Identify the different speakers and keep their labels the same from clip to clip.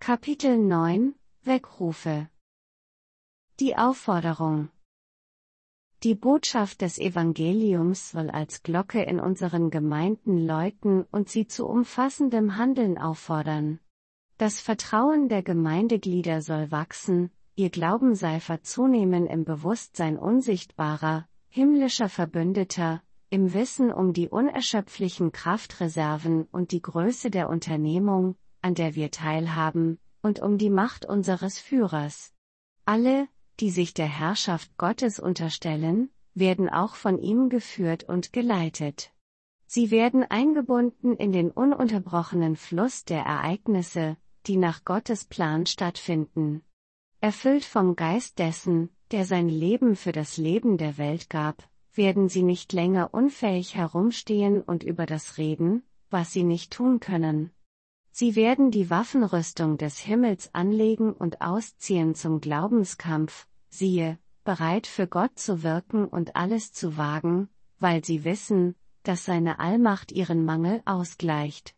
Speaker 1: Kapitel 9 – Weckrufe. Die Aufforderung. Die Botschaft des Evangeliums soll als Glocke in unseren Gemeinden läuten und sie zu umfassendem Handeln auffordern. Das Vertrauen der Gemeindeglieder soll wachsen, ihr Glaubenseifer zunehmen im Bewusstsein unsichtbarer, himmlischer Verbündeter, im Wissen um die unerschöpflichen Kraftreserven und die Größe der Unternehmung, an der wir teilhaben, und um die Macht unseres Führers. Alle, die sich der Herrschaft Gottes unterstellen, werden auch von ihm geführt und geleitet. Sie werden eingebunden in den ununterbrochenen Fluss der Ereignisse, die nach Gottes Plan stattfinden. Erfüllt vom Geist dessen, der sein Leben für das Leben der Welt gab, werden sie nicht länger unfähig herumstehen und über das reden, was sie nicht tun können. Sie werden die Waffenrüstung des Himmels anlegen und ausziehen zum Glaubenskampf, siehe, bereit für Gott zu wirken und alles zu wagen, weil sie wissen, dass seine Allmacht ihren Mangel ausgleicht.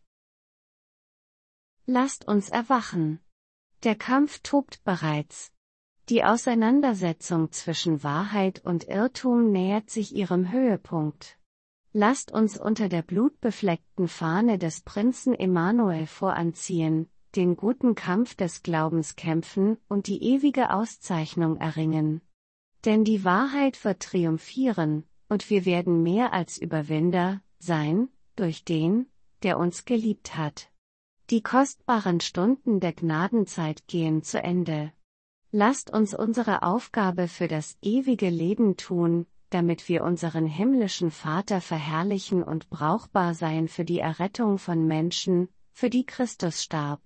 Speaker 1: Lasst uns erwachen. Der Kampf tobt bereits. Die Auseinandersetzung zwischen Wahrheit und Irrtum nähert sich ihrem Höhepunkt. Lasst uns unter der blutbefleckten Fahne des Prinzen Emanuel voranziehen, den guten Kampf des Glaubens kämpfen und die ewige Auszeichnung erringen. Denn die Wahrheit wird triumphieren, und wir werden mehr als Überwinder sein, durch den, der uns geliebt hat. Die kostbaren Stunden der Gnadenzeit gehen zu Ende. Lasst uns unsere Aufgabe für das ewige Leben tun, damit wir unseren himmlischen Vater verherrlichen und brauchbar sein für die Errettung von Menschen, für die Christus starb.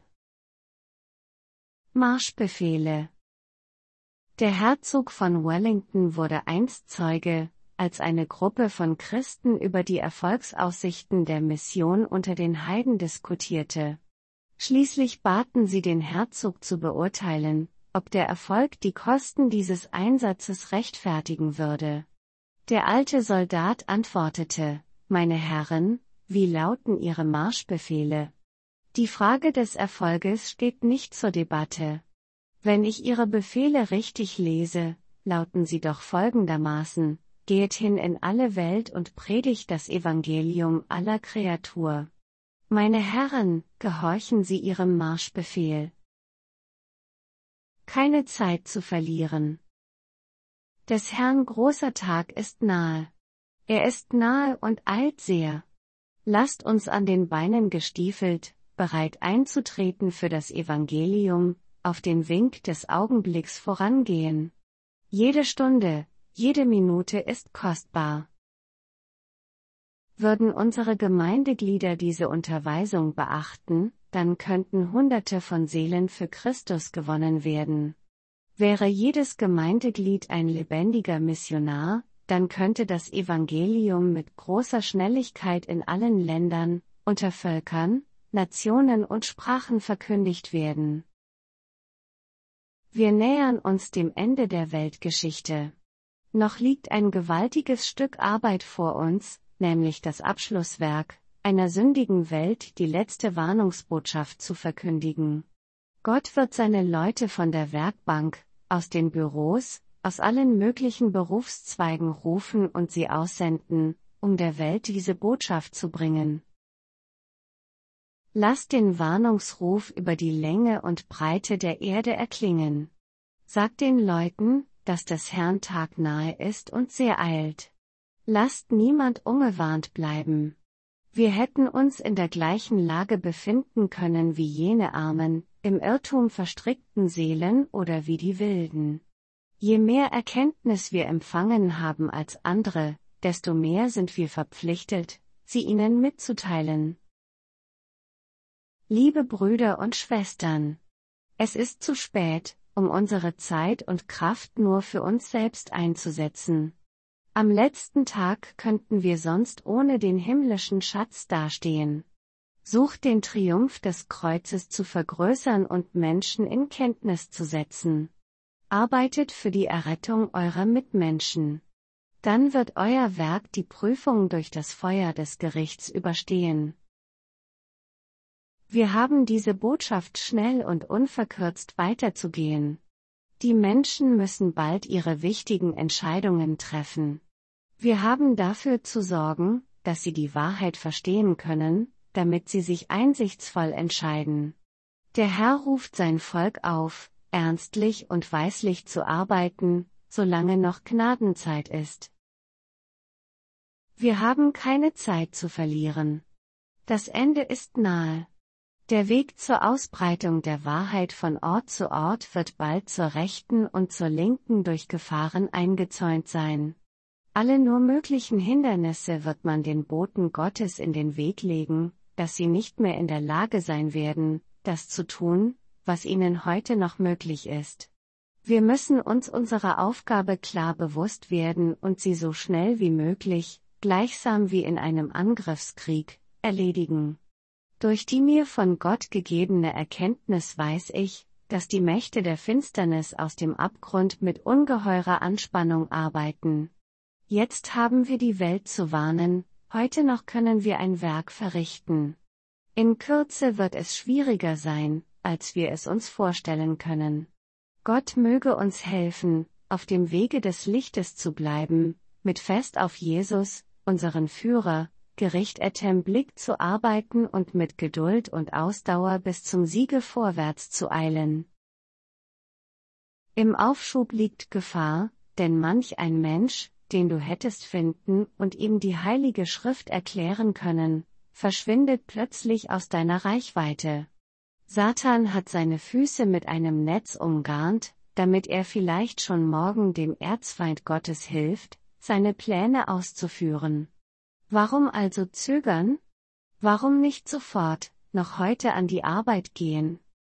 Speaker 1: Marschbefehle. Der Herzog von Wellington wurde einst Zeuge, als eine Gruppe von Christen über die Erfolgsaussichten der Mission unter den Heiden diskutierte. Schließlich baten sie den Herzog zu beurteilen, ob der Erfolg die Kosten dieses Einsatzes rechtfertigen würde. Der alte Soldat antwortete: Meine Herren, wie lauten Ihre Marschbefehle? Die Frage des Erfolges steht nicht zur Debatte. Wenn ich Ihre Befehle richtig lese, lauten sie doch folgendermaßen: Geht hin in alle Welt und predigt das Evangelium aller Kreatur. Meine Herren, gehorchen Sie Ihrem Marschbefehl. Keine Zeit zu verlieren. Des Herrn großer Tag ist nahe. Er ist nahe und eilt sehr. Lasst uns an den Beinen gestiefelt, bereit einzutreten für das Evangelium, auf den Wink des Augenblicks vorangehen. Jede Stunde, jede Minute ist kostbar. Würden unsere Gemeindeglieder diese Unterweisung beachten, dann könnten Hunderte von Seelen für Christus gewonnen werden. Wäre jedes Gemeindeglied ein lebendiger Missionar, dann könnte das Evangelium mit großer Schnelligkeit in allen Ländern, unter Völkern, Nationen und Sprachen verkündigt werden. Wir nähern uns dem Ende der Weltgeschichte. Noch liegt ein gewaltiges Stück Arbeit vor uns, nämlich das Abschlusswerk, einer sündigen Welt die letzte Warnungsbotschaft zu verkündigen. Gott wird seine Leute von der Werkbank, aus den Büros, aus allen möglichen Berufszweigen rufen und sie aussenden, um der Welt diese Botschaft zu bringen. Lasst den Warnungsruf über die Länge und Breite der Erde erklingen. Sagt den Leuten, dass des Herrn Tag nahe ist und sehr eilt. Lasst niemand ungewarnt bleiben. Wir hätten uns in der gleichen Lage befinden können wie jene armen, im Irrtum verstrickten Seelen oder wie die Wilden. Je mehr Erkenntnis wir empfangen haben als andere, desto mehr sind wir verpflichtet, sie ihnen mitzuteilen. Liebe Brüder und Schwestern, es ist zu spät, um unsere Zeit und Kraft nur für uns selbst einzusetzen. Am letzten Tag könnten wir sonst ohne den himmlischen Schatz dastehen. Sucht den Triumph des Kreuzes zu vergrößern und Menschen in Kenntnis zu setzen. Arbeitet für die Errettung eurer Mitmenschen. Dann wird euer Werk die Prüfung durch das Feuer des Gerichts überstehen. Wir haben diese Botschaft schnell und unverkürzt weiterzugehen. Die Menschen müssen bald ihre wichtigen Entscheidungen treffen. Wir haben dafür zu sorgen, dass sie die Wahrheit verstehen können, damit sie sich einsichtsvoll entscheiden. Der Herr ruft sein Volk auf, ernstlich und weislich zu arbeiten, solange noch Gnadenzeit ist. Wir haben keine Zeit zu verlieren. Das Ende ist nahe. Der Weg zur Ausbreitung der Wahrheit von Ort zu Ort wird bald zur rechten und zur linken durch Gefahren eingezäunt sein. Alle nur möglichen Hindernisse wird man den Boten Gottes in den Weg legen, dass sie nicht mehr in der Lage sein werden, das zu tun, was ihnen heute noch möglich ist. Wir müssen uns unserer Aufgabe klar bewusst werden und sie so schnell wie möglich, gleichsam wie in einem Angriffskrieg, erledigen. Durch die mir von Gott gegebene Erkenntnis weiß ich, dass die Mächte der Finsternis aus dem Abgrund mit ungeheurer Anspannung arbeiten. Jetzt haben wir die Welt zu warnen, heute noch können wir ein Werk verrichten. In Kürze wird es schwieriger sein, als wir es uns vorstellen können. Gott möge uns helfen, auf dem Wege des Lichtes zu bleiben, mit fest auf Jesus, unseren Führer, gerichtetem Blick zu arbeiten und mit Geduld und Ausdauer bis zum Siege vorwärts zu eilen. Im Aufschub liegt Gefahr, denn manch ein Mensch, den du hättest finden und ihm die Heilige Schrift erklären können, verschwindet plötzlich aus deiner Reichweite. Satan hat seine Füße mit einem Netz umgarnt, damit er vielleicht schon morgen dem Erzfeind Gottes hilft, seine Pläne auszuführen. Warum also zögern? Warum nicht sofort, noch heute an die Arbeit gehen?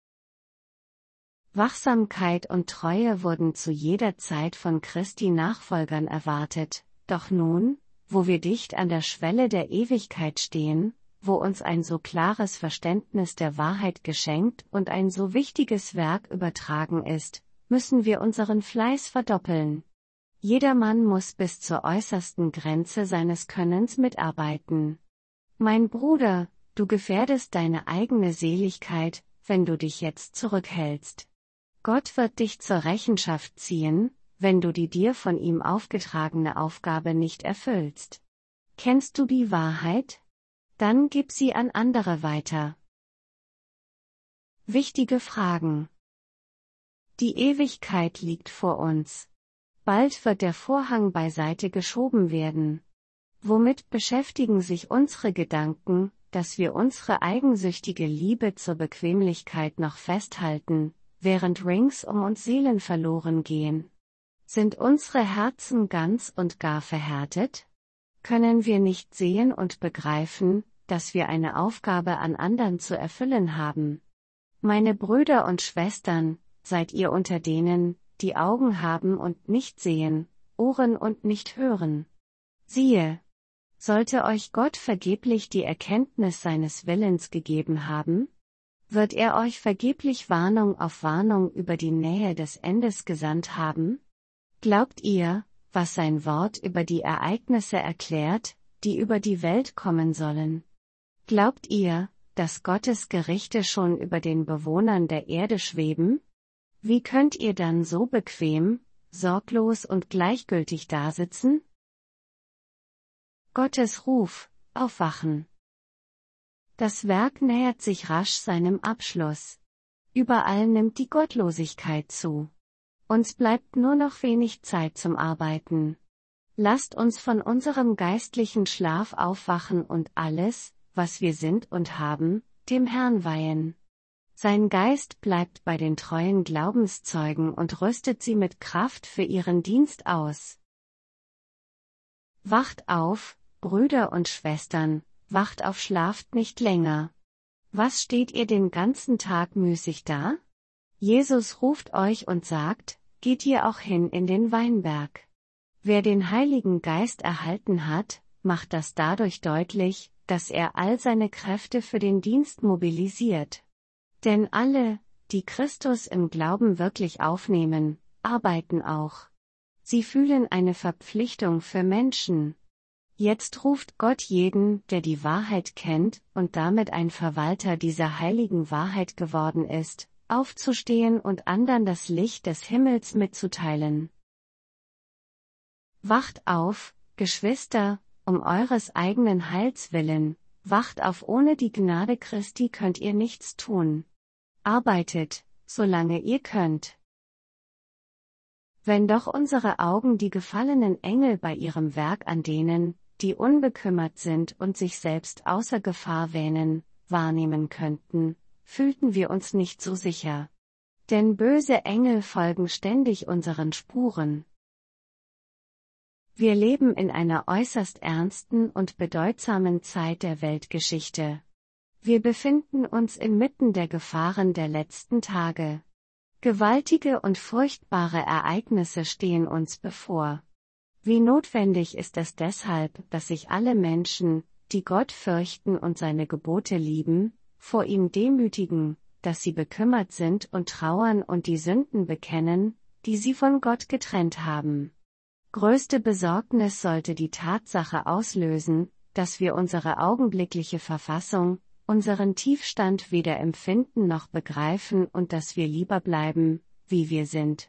Speaker 1: Wachsamkeit und Treue wurden zu jeder Zeit von Christi Nachfolgern erwartet, doch nun, wo wir dicht an der Schwelle der Ewigkeit stehen, wo uns ein so klares Verständnis der Wahrheit geschenkt und ein so wichtiges Werk übertragen ist, müssen wir unseren Fleiß verdoppeln. Jedermann muss bis zur äußersten Grenze seines Könnens mitarbeiten. Mein Bruder, du gefährdest deine eigene Seligkeit, wenn du dich jetzt zurückhältst. Gott wird dich zur Rechenschaft ziehen, wenn du die dir von ihm aufgetragene Aufgabe nicht erfüllst. Kennst du die Wahrheit? Dann gib sie an andere weiter. Wichtige Fragen. Die Ewigkeit liegt vor uns. Bald wird der Vorhang beiseite geschoben werden. Womit beschäftigen sich unsere Gedanken, dass wir unsere eigensüchtige Liebe zur Bequemlichkeit noch festhalten, während rings um uns Seelen verloren gehen? Sind unsere Herzen ganz und gar verhärtet? Können wir nicht sehen und begreifen, dass wir eine Aufgabe an anderen zu erfüllen haben? Meine Brüder und Schwestern, seid ihr unter denen, die Augen haben und nicht sehen, Ohren und nicht hören? Siehe! Sollte euch Gott vergeblich die Erkenntnis seines Willens gegeben haben? Wird er euch vergeblich Warnung auf Warnung über die Nähe des Endes gesandt haben? Glaubt ihr, was sein Wort über die Ereignisse erklärt, die über die Welt kommen sollen? Glaubt ihr, dass Gottes Gerichte schon über den Bewohnern der Erde schweben? Wie könnt ihr dann so bequem, sorglos und gleichgültig dasitzen? Gottes Ruf, aufwachen. Das Werk nähert sich rasch seinem Abschluss. Überall nimmt die Gottlosigkeit zu. Uns bleibt nur noch wenig Zeit zum Arbeiten. Lasst uns von unserem geistlichen Schlaf aufwachen und alles, was wir sind und haben, dem Herrn weihen. Sein Geist bleibt bei den treuen Glaubenszeugen und rüstet sie mit Kraft für ihren Dienst aus. Wacht auf, Brüder und Schwestern, wacht auf, schlaft nicht länger. Was steht ihr den ganzen Tag müßig da? Jesus ruft euch und sagt, geht ihr auch hin in den Weinberg. Wer den Heiligen Geist erhalten hat, macht das dadurch deutlich, dass er all seine Kräfte für den Dienst mobilisiert. Denn alle, die Christus im Glauben wirklich aufnehmen, arbeiten auch. Sie fühlen eine Verpflichtung für Menschen. Jetzt ruft Gott jeden, der die Wahrheit kennt und damit ein Verwalter dieser heiligen Wahrheit geworden ist, aufzustehen und anderen das Licht des Himmels mitzuteilen. Wacht auf, Geschwister, um eures eigenen Heils willen, wacht auf, ohne die Gnade Christi könnt ihr nichts tun. Arbeitet, solange ihr könnt. Wenn doch unsere Augen die gefallenen Engel bei ihrem Werk an denen, die unbekümmert sind und sich selbst außer Gefahr wähnen, wahrnehmen könnten, fühlten wir uns nicht so sicher. Denn böse Engel folgen ständig unseren Spuren. Wir leben in einer äußerst ernsten und bedeutsamen Zeit der Weltgeschichte. Wir befinden uns inmitten der Gefahren der letzten Tage. Gewaltige und furchtbare Ereignisse stehen uns bevor. Wie notwendig ist es deshalb, dass sich alle Menschen, die Gott fürchten und seine Gebote lieben, vor ihm demütigen, dass sie bekümmert sind und trauern und die Sünden bekennen, die sie von Gott getrennt haben. Größte Besorgnis sollte die Tatsache auslösen, dass wir unsere augenblickliche Verfassung, unseren Tiefstand weder empfinden noch begreifen und dass wir lieber bleiben, wie wir sind.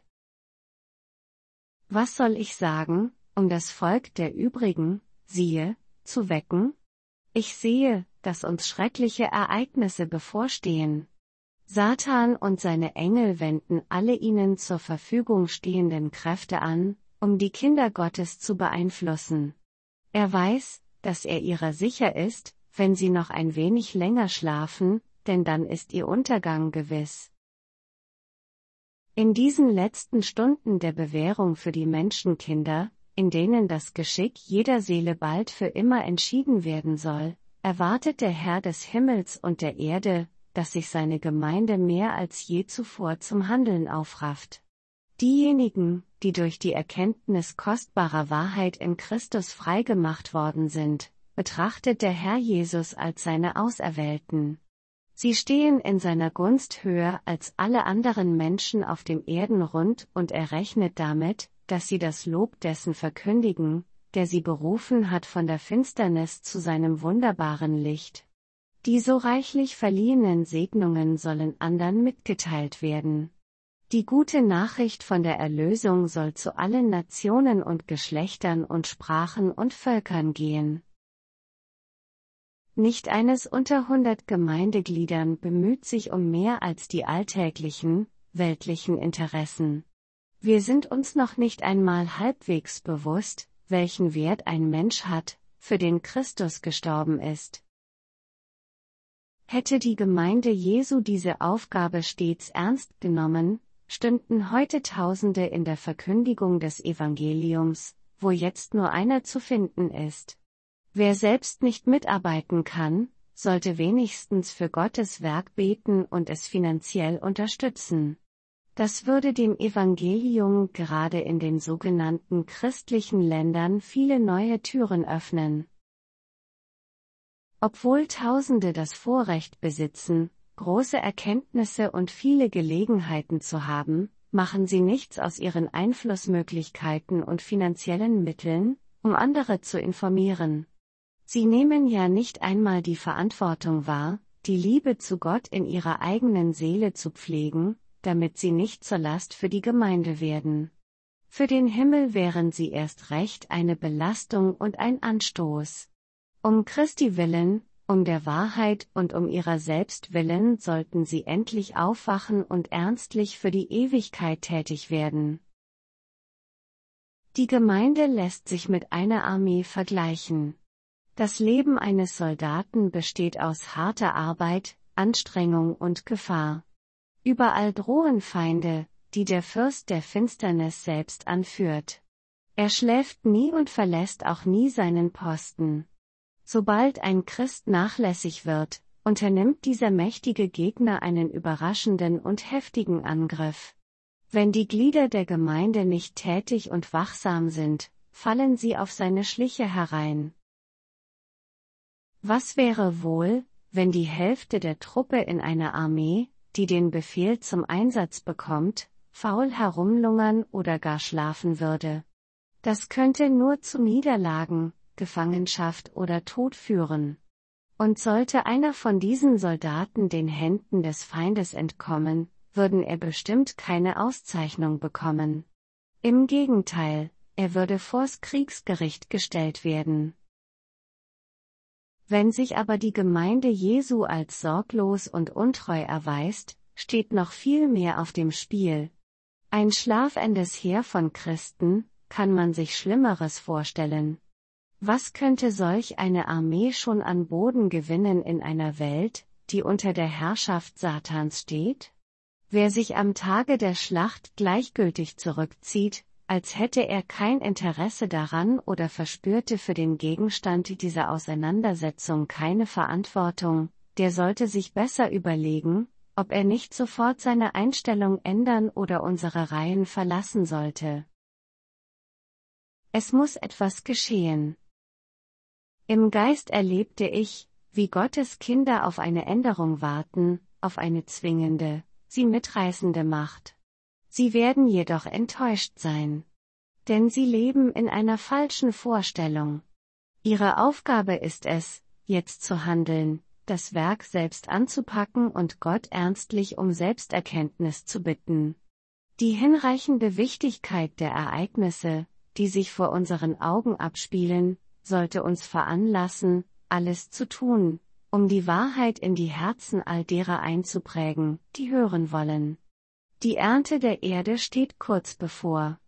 Speaker 1: Was soll ich sagen, um das Volk der übrigen, siehe, zu wecken? Ich sehe, dass uns schreckliche Ereignisse bevorstehen. Satan und seine Engel wenden alle ihnen zur Verfügung stehenden Kräfte an, um die Kinder Gottes zu beeinflussen. Er weiß, dass er ihrer sicher ist, wenn sie noch ein wenig länger schlafen, denn dann ist ihr Untergang gewiss. In diesen letzten Stunden der Bewährung für die Menschenkinder, in denen das Geschick jeder Seele bald für immer entschieden werden soll, erwartet der Herr des Himmels und der Erde, dass sich seine Gemeinde mehr als je zuvor zum Handeln aufrafft. Diejenigen, die durch die Erkenntnis kostbarer Wahrheit in Christus freigemacht worden sind, betrachtet der Herr Jesus als seine Auserwählten. Sie stehen in seiner Gunst höher als alle anderen Menschen auf dem Erdenrund und er rechnet damit, dass sie das Lob dessen verkündigen, der sie berufen hat von der Finsternis zu seinem wunderbaren Licht. Die so reichlich verliehenen Segnungen sollen andern mitgeteilt werden. Die gute Nachricht von der Erlösung soll zu allen Nationen und Geschlechtern und Sprachen und Völkern gehen. Nicht eines unter 100 Gemeindegliedern bemüht sich um mehr als die alltäglichen, weltlichen Interessen. Wir sind uns noch nicht einmal halbwegs bewusst, welchen Wert ein Mensch hat, für den Christus gestorben ist. Hätte die Gemeinde Jesu diese Aufgabe stets ernst genommen, stünden heute Tausende in der Verkündigung des Evangeliums, wo jetzt nur einer zu finden ist. Wer selbst nicht mitarbeiten kann, sollte wenigstens für Gottes Werk beten und es finanziell unterstützen. Das würde dem Evangelium gerade in den sogenannten christlichen Ländern viele neue Türen öffnen. Obwohl Tausende das Vorrecht besitzen, große Erkenntnisse und viele Gelegenheiten zu haben, machen sie nichts aus ihren Einflussmöglichkeiten und finanziellen Mitteln, um andere zu informieren. Sie nehmen ja nicht einmal die Verantwortung wahr, die Liebe zu Gott in ihrer eigenen Seele zu pflegen, damit sie nicht zur Last für die Gemeinde werden. Für den Himmel wären sie erst recht eine Belastung und ein Anstoß. Um Christi willen, um der Wahrheit und um ihrer selbst willen sollten sie endlich aufwachen und ernstlich für die Ewigkeit tätig werden. Die Gemeinde lässt sich mit einer Armee vergleichen. Das Leben eines Soldaten besteht aus harter Arbeit, Anstrengung und Gefahr. Überall drohen Feinde, die der Fürst der Finsternis selbst anführt. Er schläft nie und verlässt auch nie seinen Posten. Sobald ein Christ nachlässig wird, unternimmt dieser mächtige Gegner einen überraschenden und heftigen Angriff. Wenn die Glieder der Gemeinde nicht tätig und wachsam sind, fallen sie auf seine Schliche herein. Was wäre wohl, wenn die Hälfte der Truppe in einer Armee, die den Befehl zum Einsatz bekommt, faul herumlungern oder gar schlafen würde? Das könnte nur zu Niederlagen, Gefangenschaft oder Tod führen. Und sollte einer von diesen Soldaten den Händen des Feindes entkommen, würden er bestimmt keine Auszeichnung bekommen. Im Gegenteil, er würde vors Kriegsgericht gestellt werden. Wenn sich aber die Gemeinde Jesu als sorglos und untreu erweist, steht noch viel mehr auf dem Spiel. Ein schlafendes Heer von Christen, kann man sich Schlimmeres vorstellen. Was könnte solch eine Armee schon an Boden gewinnen in einer Welt, die unter der Herrschaft Satans steht? Wer sich am Tage der Schlacht gleichgültig zurückzieht, als hätte er kein Interesse daran oder verspürte für den Gegenstand dieser Auseinandersetzung keine Verantwortung, der sollte sich besser überlegen, ob er nicht sofort seine Einstellung ändern oder unsere Reihen verlassen sollte. Es muss etwas geschehen. Im Geist erlebte ich, wie Gottes Kinder auf eine Änderung warten, auf eine zwingende, sie mitreißende Macht. Sie werden jedoch enttäuscht sein. Denn sie leben in einer falschen Vorstellung. Ihre Aufgabe ist es, jetzt zu handeln, das Werk selbst anzupacken und Gott ernstlich um Selbsterkenntnis zu bitten. Die hinreichende Wichtigkeit der Ereignisse, die sich vor unseren Augen abspielen, sollte uns veranlassen, alles zu tun, um die Wahrheit in die Herzen all derer einzuprägen, die hören wollen. Die Ernte der Erde steht kurz bevor.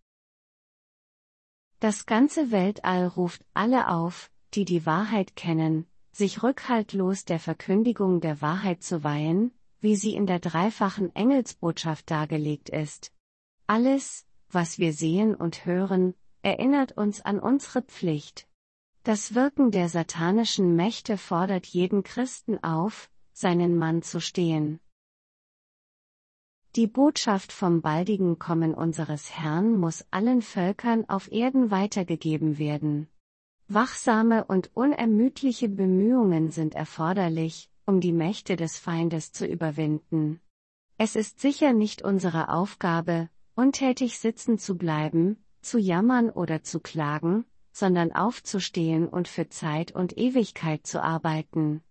Speaker 1: Das ganze Weltall ruft alle auf, die die Wahrheit kennen, sich rückhaltlos der Verkündigung der Wahrheit zu weihen, wie sie in der dreifachen Engelsbotschaft dargelegt ist. Alles, was wir sehen und hören, erinnert uns an unsere Pflicht. Das Wirken der satanischen Mächte fordert jeden Christen auf, seinen Mann zu stehen. Die Botschaft vom baldigen Kommen unseres Herrn muss allen Völkern auf Erden weitergegeben werden. Wachsame und unermüdliche Bemühungen sind erforderlich, um die Mächte des Feindes zu überwinden. Es ist sicher nicht unsere Aufgabe, untätig sitzen zu bleiben, zu jammern oder zu klagen, sondern aufzustehen und für Zeit und Ewigkeit zu arbeiten.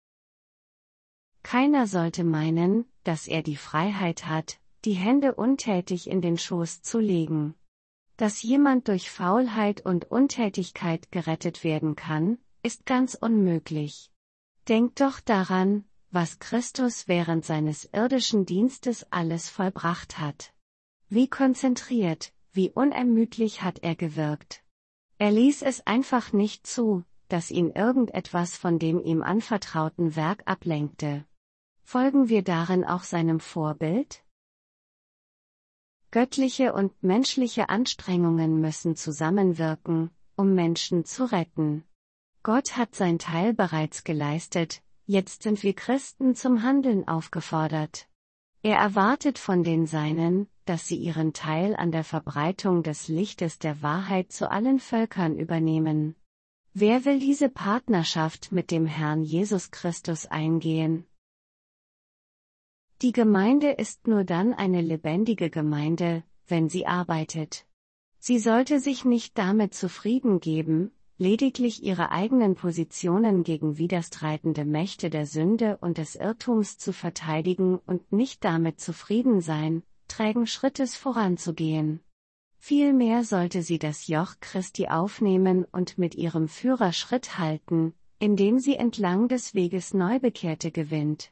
Speaker 1: Keiner sollte meinen, dass er die Freiheit hat, die Hände untätig in den Schoß zu legen. Dass jemand durch Faulheit und Untätigkeit gerettet werden kann, ist ganz unmöglich. Denkt doch daran, was Christus während seines irdischen Dienstes alles vollbracht hat. Wie konzentriert, wie unermüdlich hat er gewirkt. Er ließ es einfach nicht zu, dass ihn irgendetwas von dem ihm anvertrauten Werk ablenkte. Folgen wir darin auch seinem Vorbild? Göttliche und menschliche Anstrengungen müssen zusammenwirken, um Menschen zu retten. Gott hat sein Teil bereits geleistet, jetzt sind wir Christen zum Handeln aufgefordert. Er erwartet von den Seinen, dass sie ihren Teil an der Verbreitung des Lichtes der Wahrheit zu allen Völkern übernehmen. Wer will diese Partnerschaft mit dem Herrn Jesus Christus eingehen? Die Gemeinde ist nur dann eine lebendige Gemeinde, wenn sie arbeitet. Sie sollte sich nicht damit zufrieden geben, lediglich ihre eigenen Positionen gegen widerstreitende Mächte der Sünde und des Irrtums zu verteidigen und nicht damit zufrieden sein, trägen Schrittes voranzugehen. Vielmehr sollte sie das Joch Christi aufnehmen und mit ihrem Führer Schritt halten, indem sie entlang des Weges Neubekehrte gewinnt.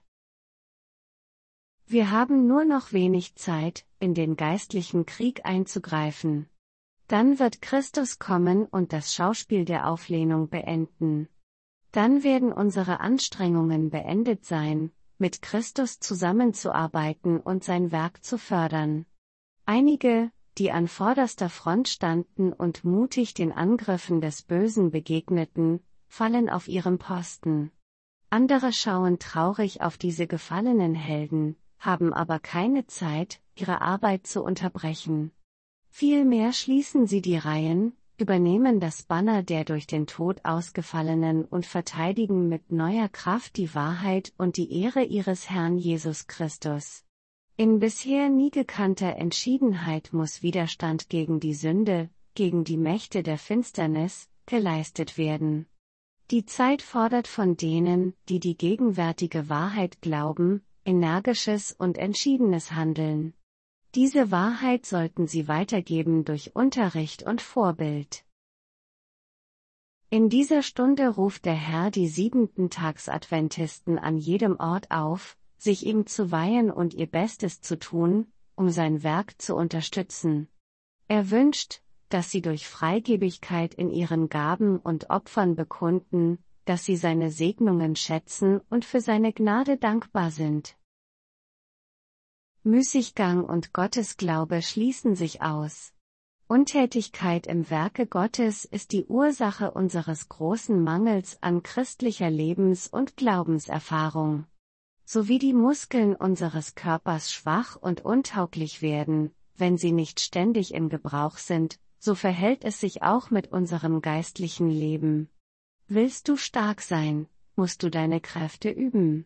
Speaker 1: Wir haben nur noch wenig Zeit, in den geistlichen Krieg einzugreifen. Dann wird Christus kommen und das Schauspiel der Auflehnung beenden. Dann werden unsere Anstrengungen beendet sein, mit Christus zusammenzuarbeiten und sein Werk zu fördern. Einige, die an vorderster Front standen und mutig den Angriffen des Bösen begegneten, fallen auf ihrem Posten. Andere schauen traurig auf diese gefallenen Helden, haben aber keine Zeit, ihre Arbeit zu unterbrechen. Vielmehr schließen sie die Reihen, übernehmen das Banner der durch den Tod ausgefallenen und verteidigen mit neuer Kraft die Wahrheit und die Ehre ihres Herrn Jesus Christus. In bisher nie gekannter Entschiedenheit muss Widerstand gegen die Sünde, gegen die Mächte der Finsternis, geleistet werden. Die Zeit fordert von denen, die die gegenwärtige Wahrheit glauben, energisches und entschiedenes Handeln. Diese Wahrheit sollten sie weitergeben durch Unterricht und Vorbild. In dieser Stunde ruft der Herr die Siebenten-Tags-Adventisten an jedem Ort auf, sich ihm zu weihen und ihr Bestes zu tun, um sein Werk zu unterstützen. Er wünscht, dass sie durch Freigebigkeit in ihren Gaben und Opfern bekunden, dass sie seine Segnungen schätzen und für seine Gnade dankbar sind. Müßiggang und Gottesglaube schließen sich aus. Untätigkeit im Werke Gottes ist die Ursache unseres großen Mangels an christlicher Lebens- und Glaubenserfahrung. So wie die Muskeln unseres Körpers schwach und untauglich werden, wenn sie nicht ständig im Gebrauch sind, so verhält es sich auch mit unserem geistlichen Leben. Willst du stark sein, musst du deine Kräfte üben.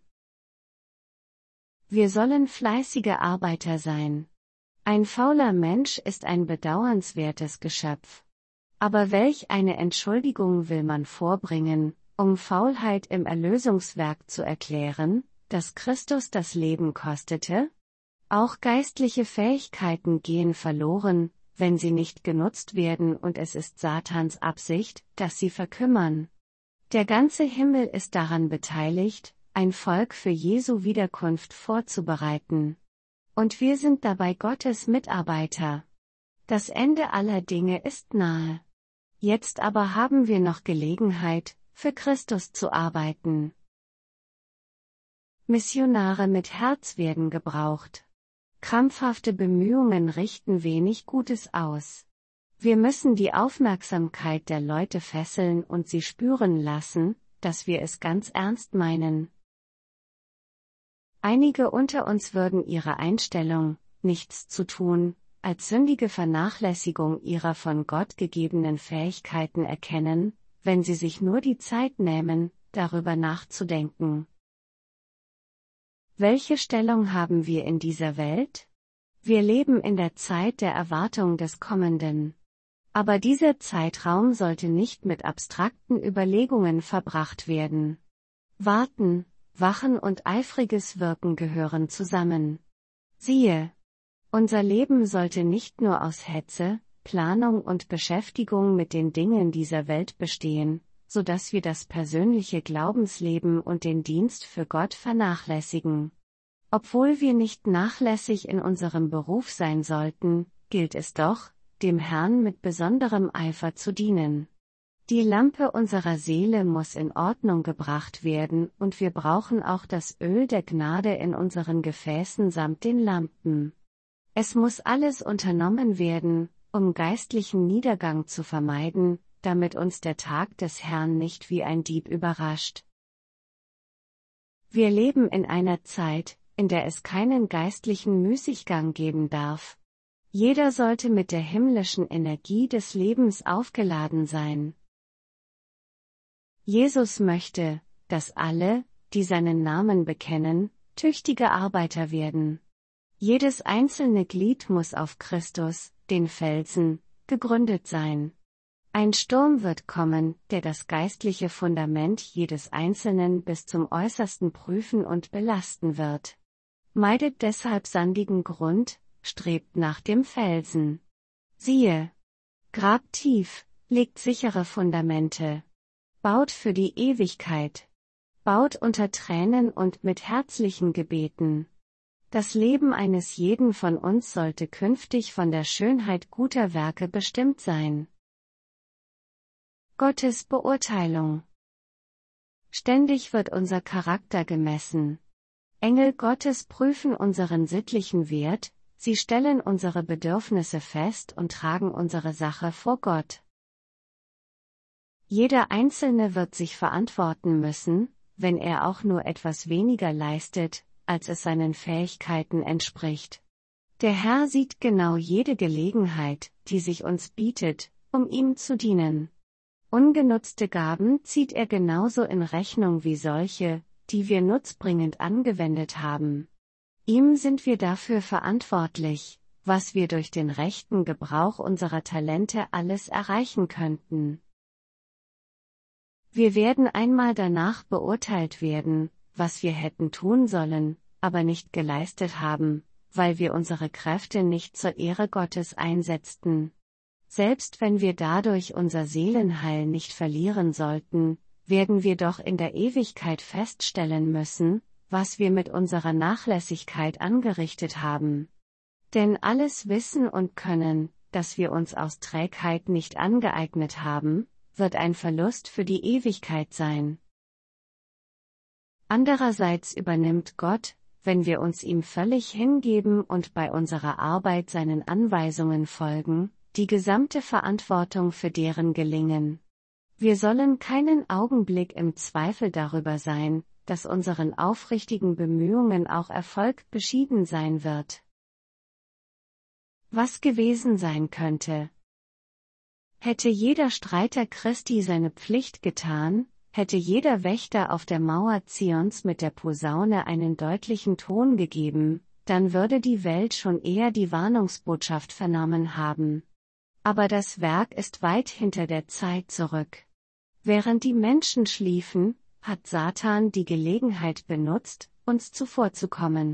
Speaker 1: Wir sollen fleißige Arbeiter sein. Ein fauler Mensch ist ein bedauernswertes Geschöpf. Aber welch eine Entschuldigung will man vorbringen, um Faulheit im Erlösungswerk zu erklären, das Christus das Leben kostete? Auch geistliche Fähigkeiten gehen verloren, wenn sie nicht genutzt werden, und es ist Satans Absicht, dass sie verkümmern. Der ganze Himmel ist daran beteiligt, ein Volk für Jesu Wiederkunft vorzubereiten. Und wir sind dabei Gottes Mitarbeiter. Das Ende aller Dinge ist nahe. Jetzt aber haben wir noch Gelegenheit, für Christus zu arbeiten. Missionare mit Herz werden gebraucht. Krampfhafte Bemühungen richten wenig Gutes aus. Wir müssen die Aufmerksamkeit der Leute fesseln und sie spüren lassen, dass wir es ganz ernst meinen. Einige unter uns würden ihre Einstellung, nichts zu tun, als sündige Vernachlässigung ihrer von Gott gegebenen Fähigkeiten erkennen, wenn sie sich nur die Zeit nähmen, darüber nachzudenken. Welche Stellung haben wir in dieser Welt? Wir leben in der Zeit der Erwartung des Kommenden. Aber dieser Zeitraum sollte nicht mit abstrakten Überlegungen verbracht werden. Warten, Wachen und eifriges Wirken gehören zusammen. Siehe, unser Leben sollte nicht nur aus Hetze, Planung und Beschäftigung mit den Dingen dieser Welt bestehen, so dass wir das persönliche Glaubensleben und den Dienst für Gott vernachlässigen. Obwohl wir nicht nachlässig in unserem Beruf sein sollten, gilt es doch, dem Herrn mit besonderem Eifer zu dienen. Die Lampe unserer Seele muss in Ordnung gebracht werden, und wir brauchen auch das Öl der Gnade in unseren Gefäßen samt den Lampen. Es muss alles unternommen werden, um geistlichen Niedergang zu vermeiden, damit uns der Tag des Herrn nicht wie ein Dieb überrascht. Wir leben in einer Zeit, in der es keinen geistlichen Müßiggang geben darf. Jeder sollte mit der himmlischen Energie des Lebens aufgeladen sein. Jesus möchte, dass alle, die seinen Namen bekennen, tüchtige Arbeiter werden. Jedes einzelne Glied muss auf Christus, den Felsen, gegründet sein. Ein Sturm wird kommen, der das geistliche Fundament jedes Einzelnen bis zum Äußersten prüfen und belasten wird. Meidet deshalb sandigen Grund, strebt nach dem Felsen. Siehe, grabt tief, legt sichere Fundamente. Baut für die Ewigkeit. Baut unter Tränen und mit herzlichen Gebeten. Das Leben eines jeden von uns sollte künftig von der Schönheit guter Werke bestimmt sein. Gottes Beurteilung. Ständig wird unser Charakter gemessen. Engel Gottes prüfen unseren sittlichen Wert, sie stellen unsere Bedürfnisse fest und tragen unsere Sache vor Gott. Jeder Einzelne wird sich verantworten müssen, wenn er auch nur etwas weniger leistet, als es seinen Fähigkeiten entspricht. Der Herr sieht genau jede Gelegenheit, die sich uns bietet, um ihm zu dienen. Ungenutzte Gaben zieht er genauso in Rechnung wie solche, die wir nutzbringend angewendet haben. Ihm sind wir dafür verantwortlich, was wir durch den rechten Gebrauch unserer Talente alles erreichen könnten. Wir werden einmal danach beurteilt werden, was wir hätten tun sollen, aber nicht geleistet haben, weil wir unsere Kräfte nicht zur Ehre Gottes einsetzten. Selbst wenn wir dadurch unser Seelenheil nicht verlieren sollten, werden wir doch in der Ewigkeit feststellen müssen, was wir mit unserer Nachlässigkeit angerichtet haben. Denn alles Wissen und Können, das wir uns aus Trägheit nicht angeeignet haben, wird ein Verlust für die Ewigkeit sein. Andererseits übernimmt Gott, wenn wir uns ihm völlig hingeben und bei unserer Arbeit seinen Anweisungen folgen, die gesamte Verantwortung für deren Gelingen. Wir sollen keinen Augenblick im Zweifel darüber sein, dass unseren aufrichtigen Bemühungen auch Erfolg beschieden sein wird. Was gewesen sein könnte? Hätte jeder Streiter Christi seine Pflicht getan, hätte jeder Wächter auf der Mauer Zions mit der Posaune einen deutlichen Ton gegeben, dann würde die Welt schon eher die Warnungsbotschaft vernommen haben. Aber das Werk ist weit hinter der Zeit zurück. Während die Menschen schliefen, hat Satan die Gelegenheit benutzt, uns zuvorzukommen.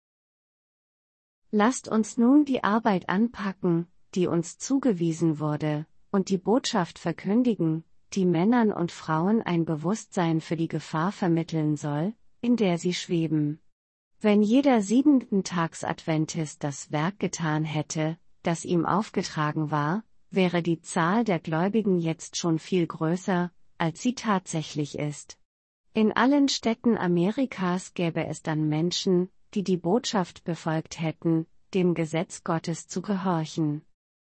Speaker 1: Lasst uns nun die Arbeit anpacken, die uns zugewiesen wurde, und die Botschaft verkündigen, die Männern und Frauen ein Bewusstsein für die Gefahr vermitteln soll, in der sie schweben. Wenn jeder Siebenten-Tags-Adventist das Werk getan hätte, das ihm aufgetragen war, wäre die Zahl der Gläubigen jetzt schon viel größer, als sie tatsächlich ist. In allen Städten Amerikas gäbe es dann Menschen, die die Botschaft befolgt hätten, dem Gesetz Gottes zu gehorchen.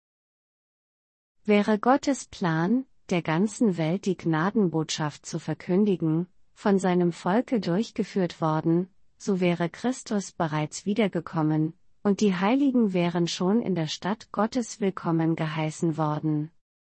Speaker 1: Wäre Gottes Plan, der ganzen Welt die Gnadenbotschaft zu verkündigen, von seinem Volke durchgeführt worden, so wäre Christus bereits wiedergekommen, und die Heiligen wären schon in der Stadt Gottes willkommen geheißen worden.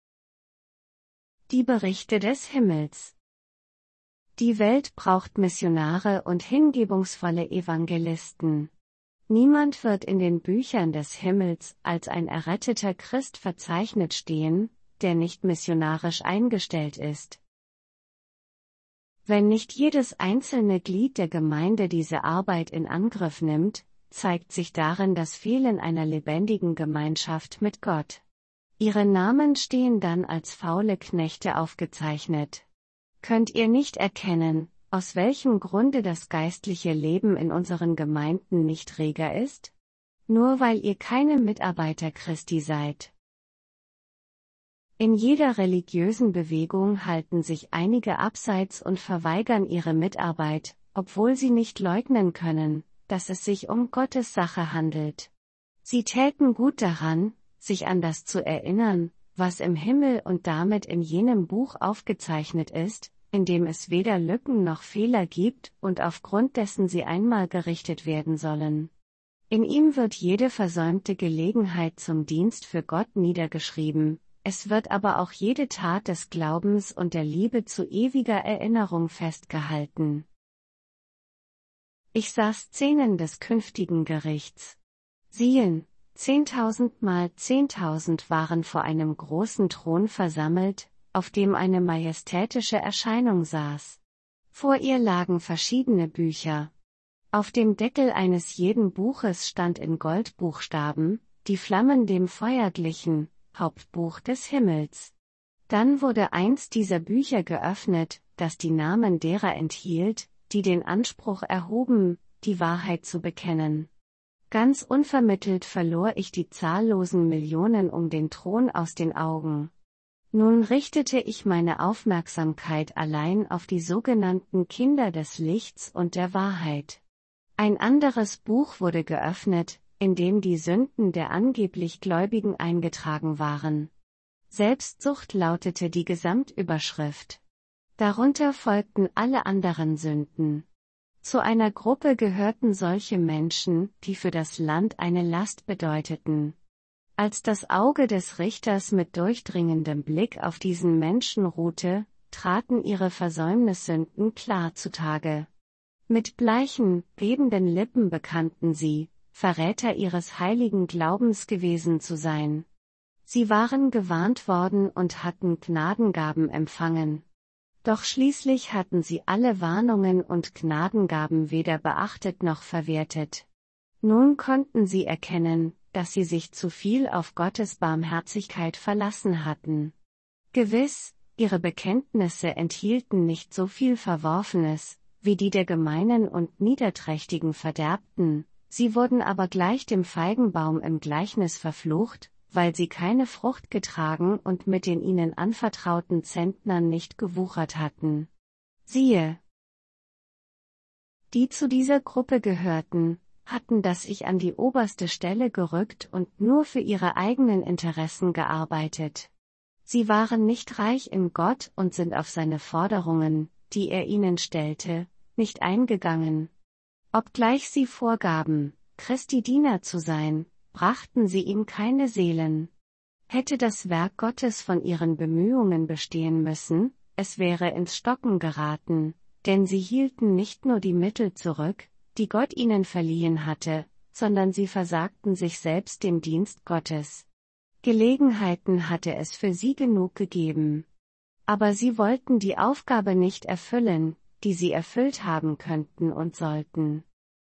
Speaker 1: Die Berichte des Himmels. Die Welt braucht Missionare und hingebungsvolle Evangelisten. Niemand wird in den Büchern des Himmels als ein erretteter Christ verzeichnet stehen, der nicht missionarisch eingestellt ist. Wenn nicht jedes einzelne Glied der Gemeinde diese Arbeit in Angriff nimmt, zeigt sich darin das Fehlen einer lebendigen Gemeinschaft mit Gott. Ihre Namen stehen dann als faule Knechte aufgezeichnet. Könnt ihr nicht erkennen, aus welchem Grunde das geistliche Leben in unseren Gemeinden nicht reger ist? Nur weil ihr keine Mitarbeiter Christi seid. In jeder religiösen Bewegung halten sich einige abseits und verweigern ihre Mitarbeit, obwohl sie nicht leugnen können, dass es sich um Gottes Sache handelt. Sie täten gut daran, sich an das zu erinnern, was im Himmel und damit in jenem Buch aufgezeichnet ist, in dem es weder Lücken noch Fehler gibt und aufgrund dessen sie einmal gerichtet werden sollen. In ihm wird jede versäumte Gelegenheit zum Dienst für Gott niedergeschrieben, es wird aber auch jede Tat des Glaubens und der Liebe zu ewiger Erinnerung festgehalten. Ich sah Szenen des künftigen Gerichts. Siehe, 10.000 mal 10.000 waren vor einem großen Thron versammelt, auf dem eine majestätische Erscheinung saß. Vor ihr lagen verschiedene Bücher. Auf dem Deckel eines jeden Buches stand in Goldbuchstaben, die Flammen dem Feuer glichen, Hauptbuch des Himmels. Dann wurde eins dieser Bücher geöffnet, das die Namen derer enthielt, die den Anspruch erhoben, die Wahrheit zu bekennen. Ganz unvermittelt verlor ich die zahllosen Millionen um den Thron aus den Augen. Nun richtete ich meine Aufmerksamkeit allein auf die sogenannten Kinder des Lichts und der Wahrheit. Ein anderes Buch wurde geöffnet, in dem die Sünden der angeblich Gläubigen eingetragen waren. Selbstsucht lautete die Gesamtüberschrift. Darunter folgten alle anderen Sünden. Zu einer Gruppe gehörten solche Menschen, die für das Land eine Last bedeuteten. Als das Auge des Richters mit durchdringendem Blick auf diesen Menschen ruhte, traten ihre Versäumnissünden klar zutage. Mit bleichen, bebenden Lippen bekannten sie, Verräter ihres heiligen Glaubens gewesen zu sein. Sie waren gewarnt worden und hatten Gnadengaben empfangen. Doch schließlich hatten sie alle Warnungen und Gnadengaben weder beachtet noch verwertet. Nun konnten sie erkennen, dass sie sich zu viel auf Gottes Barmherzigkeit verlassen hatten. Gewiss, ihre Bekenntnisse enthielten nicht so viel Verworfenes, wie die der gemeinen und niederträchtigen Verderbten, sie wurden aber gleich dem Feigenbaum im Gleichnis verflucht, weil sie keine Frucht getragen und mit den ihnen anvertrauten Zentnern nicht gewuchert hatten. Siehe! Die zu dieser Gruppe gehörten, hatten das Ich an die oberste Stelle gerückt und nur für ihre eigenen Interessen gearbeitet. Sie waren nicht reich in Gott und sind auf seine Forderungen, die er ihnen stellte, nicht eingegangen. Obgleich sie vorgaben, Christi Diener zu sein, brachten sie ihm keine Seelen. Hätte das Werk Gottes von ihren Bemühungen bestehen müssen, es wäre ins Stocken geraten, denn sie hielten nicht nur die Mittel zurück, die Gott ihnen verliehen hatte, sondern sie versagten sich selbst dem Dienst Gottes. Gelegenheiten hatte es für sie genug gegeben. Aber sie wollten die Aufgabe nicht erfüllen, die sie erfüllt haben könnten und sollten.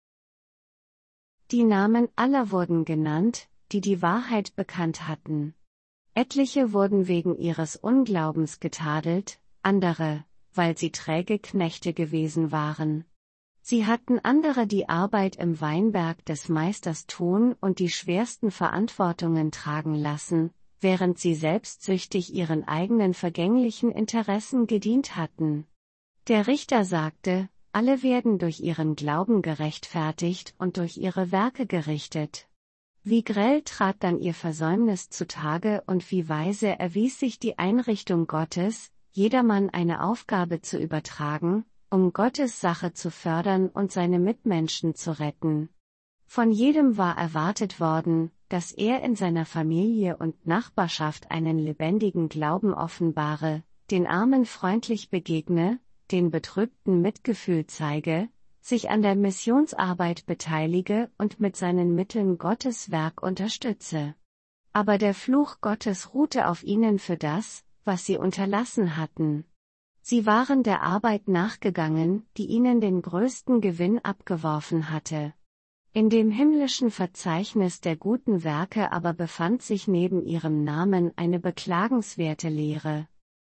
Speaker 1: Die Namen aller wurden genannt, die die Wahrheit bekannt hatten. Etliche wurden wegen ihres Unglaubens getadelt, andere, weil sie träge Knechte gewesen waren. Sie hatten andere die Arbeit im Weinberg des Meisters tun und die schwersten Verantwortungen tragen lassen, während sie selbstsüchtig ihren eigenen vergänglichen Interessen gedient hatten. Der Richter sagte, alle werden durch ihren Glauben gerechtfertigt und durch ihre Werke gerichtet. Wie grell trat dann ihr Versäumnis zutage und wie weise erwies sich die Einrichtung Gottes, jedermann eine Aufgabe zu übertragen, um Gottes Sache zu fördern und seine Mitmenschen zu retten. Von jedem war erwartet worden, dass er in seiner Familie und Nachbarschaft einen lebendigen Glauben offenbare, den Armen freundlich begegne, den Betrübten Mitgefühl zeige, sich an der Missionsarbeit beteilige und mit seinen Mitteln Gottes Werk unterstütze. Aber der Fluch Gottes ruhte auf ihnen für das, was sie unterlassen hatten. Sie waren der Arbeit nachgegangen, die ihnen den größten Gewinn abgeworfen hatte. In dem himmlischen Verzeichnis der guten Werke aber befand sich neben ihrem Namen eine beklagenswerte Lehre.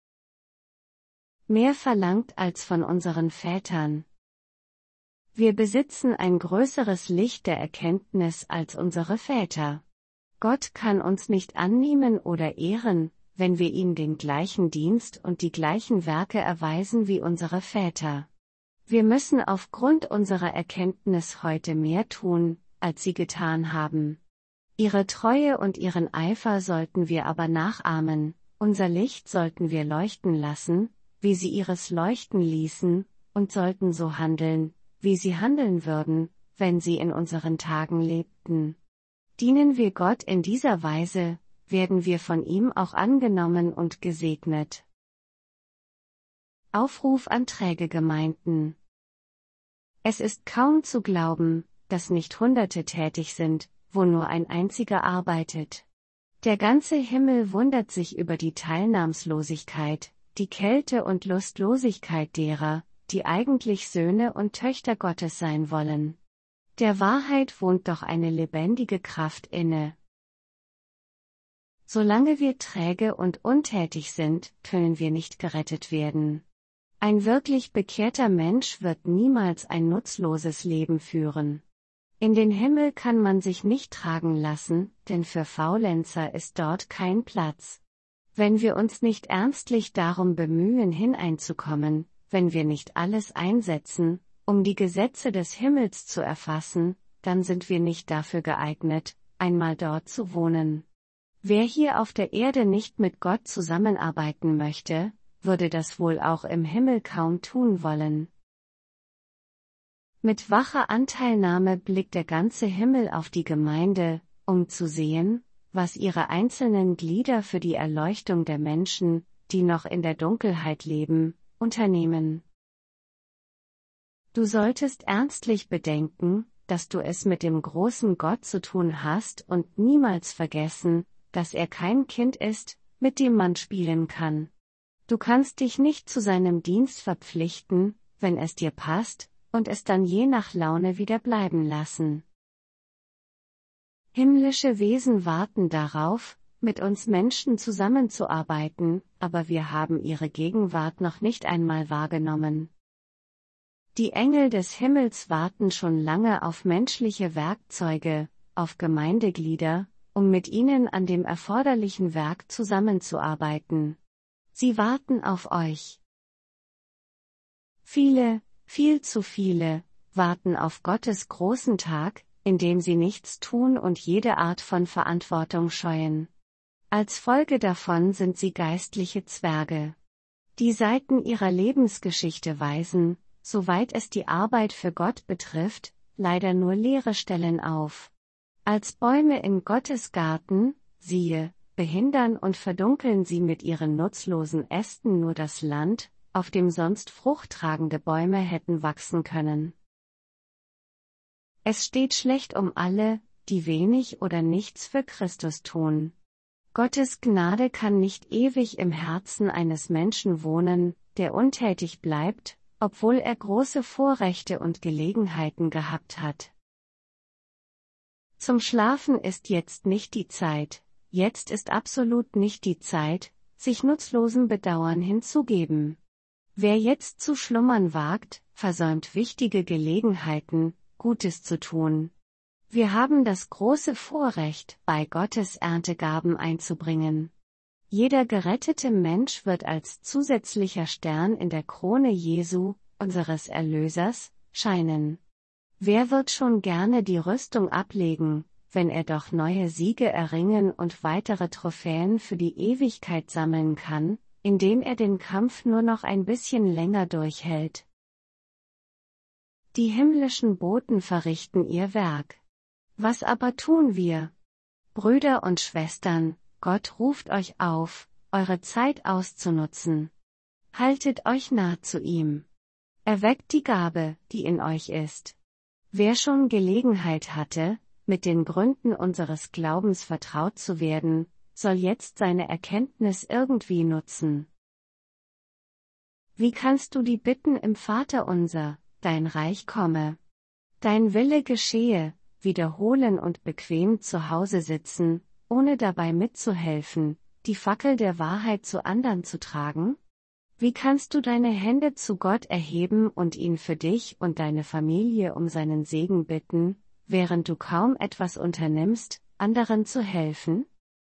Speaker 1: Mehr verlangt als von unseren Vätern. Wir besitzen ein größeres Licht der Erkenntnis als unsere Väter. Gott kann uns nicht annehmen oder ehren, wenn wir ihm den gleichen Dienst und die gleichen Werke erweisen wie unsere Väter. Wir müssen aufgrund unserer Erkenntnis heute mehr tun, als sie getan haben. Ihre Treue und ihren Eifer sollten wir aber nachahmen, unser Licht sollten wir leuchten lassen, wie sie ihres leuchten ließen, und sollten so handeln, wie sie handeln würden, wenn sie in unseren Tagen lebten. Dienen wir Gott in dieser Weise, werden wir von ihm auch angenommen und gesegnet. Aufruf an träge Gemeinden. Es ist kaum zu glauben, dass nicht Hunderte tätig sind, wo nur ein einziger arbeitet. Der ganze Himmel wundert sich über die Teilnahmslosigkeit, die Kälte und Lustlosigkeit derer, die eigentlich Söhne und Töchter Gottes sein wollen. Der Wahrheit wohnt doch eine lebendige Kraft inne. Solange wir träge und untätig sind, können wir nicht gerettet werden. Ein wirklich bekehrter Mensch wird niemals ein nutzloses Leben führen. In den Himmel kann man sich nicht tragen lassen, denn für Faulenzer ist dort kein Platz. Wenn wir uns nicht ernstlich darum bemühen hineinzukommen, wenn wir nicht alles einsetzen, um die Gesetze des Himmels zu erfassen, dann sind wir nicht dafür geeignet, einmal dort zu wohnen. Wer hier auf der Erde nicht mit Gott zusammenarbeiten möchte, würde das wohl auch im Himmel kaum tun wollen. Mit wacher Anteilnahme blickt der ganze Himmel auf die Gemeinde, um zu sehen, was ihre einzelnen Glieder für die Erleuchtung der Menschen, die noch in der Dunkelheit leben, unternehmen. Du solltest ernstlich bedenken, dass du es mit dem großen Gott zu tun hast und niemals vergessen, dass er kein Kind ist, mit dem man spielen kann. Du kannst dich nicht zu seinem Dienst verpflichten, wenn es dir passt, und es dann je nach Laune wieder bleiben lassen. Himmlische Wesen warten darauf, mit uns Menschen zusammenzuarbeiten, aber wir haben ihre Gegenwart noch nicht einmal wahrgenommen. Die Engel des Himmels warten schon lange auf menschliche Werkzeuge, auf Gemeindeglieder, um mit ihnen an dem erforderlichen Werk zusammenzuarbeiten. Sie warten auf euch. Viele, viel zu viele, warten auf Gottes großen Tag, in dem sie nichts tun und jede Art von Verantwortung scheuen. Als Folge davon sind sie geistliche Zwerge. Die Seiten ihrer Lebensgeschichte weisen, soweit es die Arbeit für Gott betrifft, leider nur leere Stellen auf. Als Bäume in Gottes Garten, siehe, behindern und verdunkeln sie mit ihren nutzlosen Ästen nur das Land, auf dem sonst fruchttragende Bäume hätten wachsen können. Es steht schlecht um alle, die wenig oder nichts für Christus tun. Gottes Gnade kann nicht ewig im Herzen eines Menschen wohnen, der untätig bleibt, obwohl er große Vorrechte und Gelegenheiten gehabt hat. Zum Schlafen ist jetzt nicht die Zeit, jetzt ist absolut nicht die Zeit, sich nutzlosem Bedauern hinzugeben. Wer jetzt zu schlummern wagt, versäumt wichtige Gelegenheiten, Gutes zu tun. Wir haben das große Vorrecht, bei Gottes Erntegaben einzubringen. Jeder gerettete Mensch wird als zusätzlicher Stern in der Krone Jesu, unseres Erlösers, scheinen. Wer wird schon gerne die Rüstung ablegen, wenn er doch neue Siege erringen und weitere Trophäen für die Ewigkeit sammeln kann, indem er den Kampf nur noch ein bisschen länger durchhält? Die himmlischen Boten verrichten ihr Werk. Was aber tun wir? Brüder und Schwestern, Gott ruft euch auf, eure Zeit auszunutzen. Haltet euch nah zu ihm. Erweckt die Gabe, die in euch ist. Wer schon Gelegenheit hatte, mit den Gründen unseres Glaubens vertraut zu werden, soll jetzt seine Erkenntnis irgendwie nutzen. Wie kannst du die Bitten im Vaterunser, dein Reich komme, dein Wille geschehe, wiederholen und bequem zu Hause sitzen, ohne dabei mitzuhelfen, die Fackel der Wahrheit zu anderen zu tragen? Wie kannst du deine Hände zu Gott erheben und ihn für dich und deine Familie um seinen Segen bitten, während du kaum etwas unternimmst, anderen zu helfen?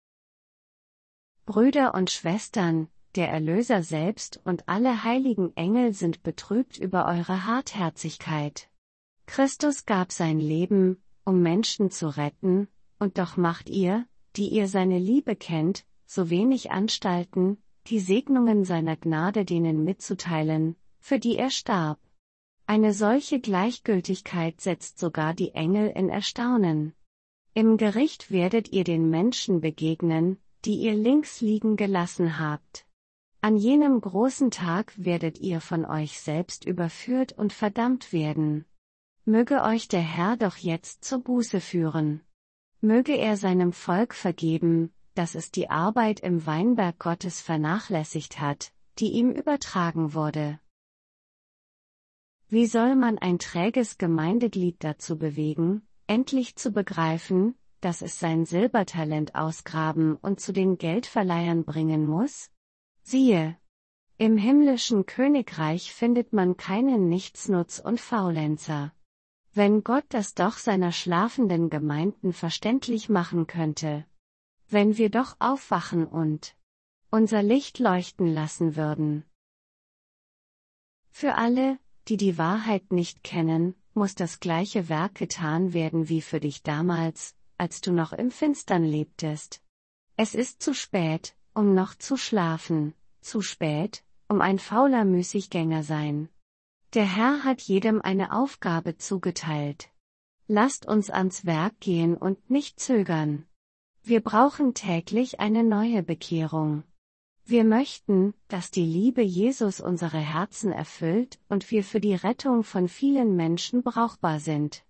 Speaker 1: Brüder und Schwestern, der Erlöser selbst und alle heiligen Engel sind betrübt über eure Hartherzigkeit. Christus gab sein Leben, um Menschen zu retten, und doch macht ihr, die ihr seine Liebe kennt, so wenig Anstalten, die Segnungen seiner Gnade denen mitzuteilen, für die er starb. Eine solche Gleichgültigkeit setzt sogar die Engel in Erstaunen. Im Gericht werdet ihr den Menschen begegnen, die ihr links liegen gelassen habt. An jenem großen Tag werdet ihr von euch selbst überführt und verdammt werden. Möge euch der Herr doch jetzt zur Buße führen. Möge er seinem Volk vergeben, dass es die Arbeit im Weinberg Gottes vernachlässigt hat, die ihm übertragen wurde. Wie soll man ein träges Gemeindeglied dazu bewegen, endlich zu begreifen, dass es sein Silbertalent ausgraben und zu den Geldverleihern bringen muss? Siehe! Im himmlischen Königreich findet man keinen Nichtsnutz und Faulenzer. Wenn Gott das doch seiner schlafenden Gemeinden verständlich machen könnte. Wenn wir doch aufwachen und unser Licht leuchten lassen würden. Für alle, die die Wahrheit nicht kennen, muss das gleiche Werk getan werden wie für dich damals, als du noch im Finstern lebtest. Es ist zu spät, um noch zu schlafen, zu spät, um ein fauler Müßiggänger sein. Der Herr hat jedem eine Aufgabe zugeteilt. Lasst uns ans Werk gehen und nicht zögern. Wir brauchen täglich eine neue Bekehrung. Wir möchten, dass die Liebe Jesus unsere Herzen erfüllt und wir für die Rettung von vielen Menschen brauchbar sind.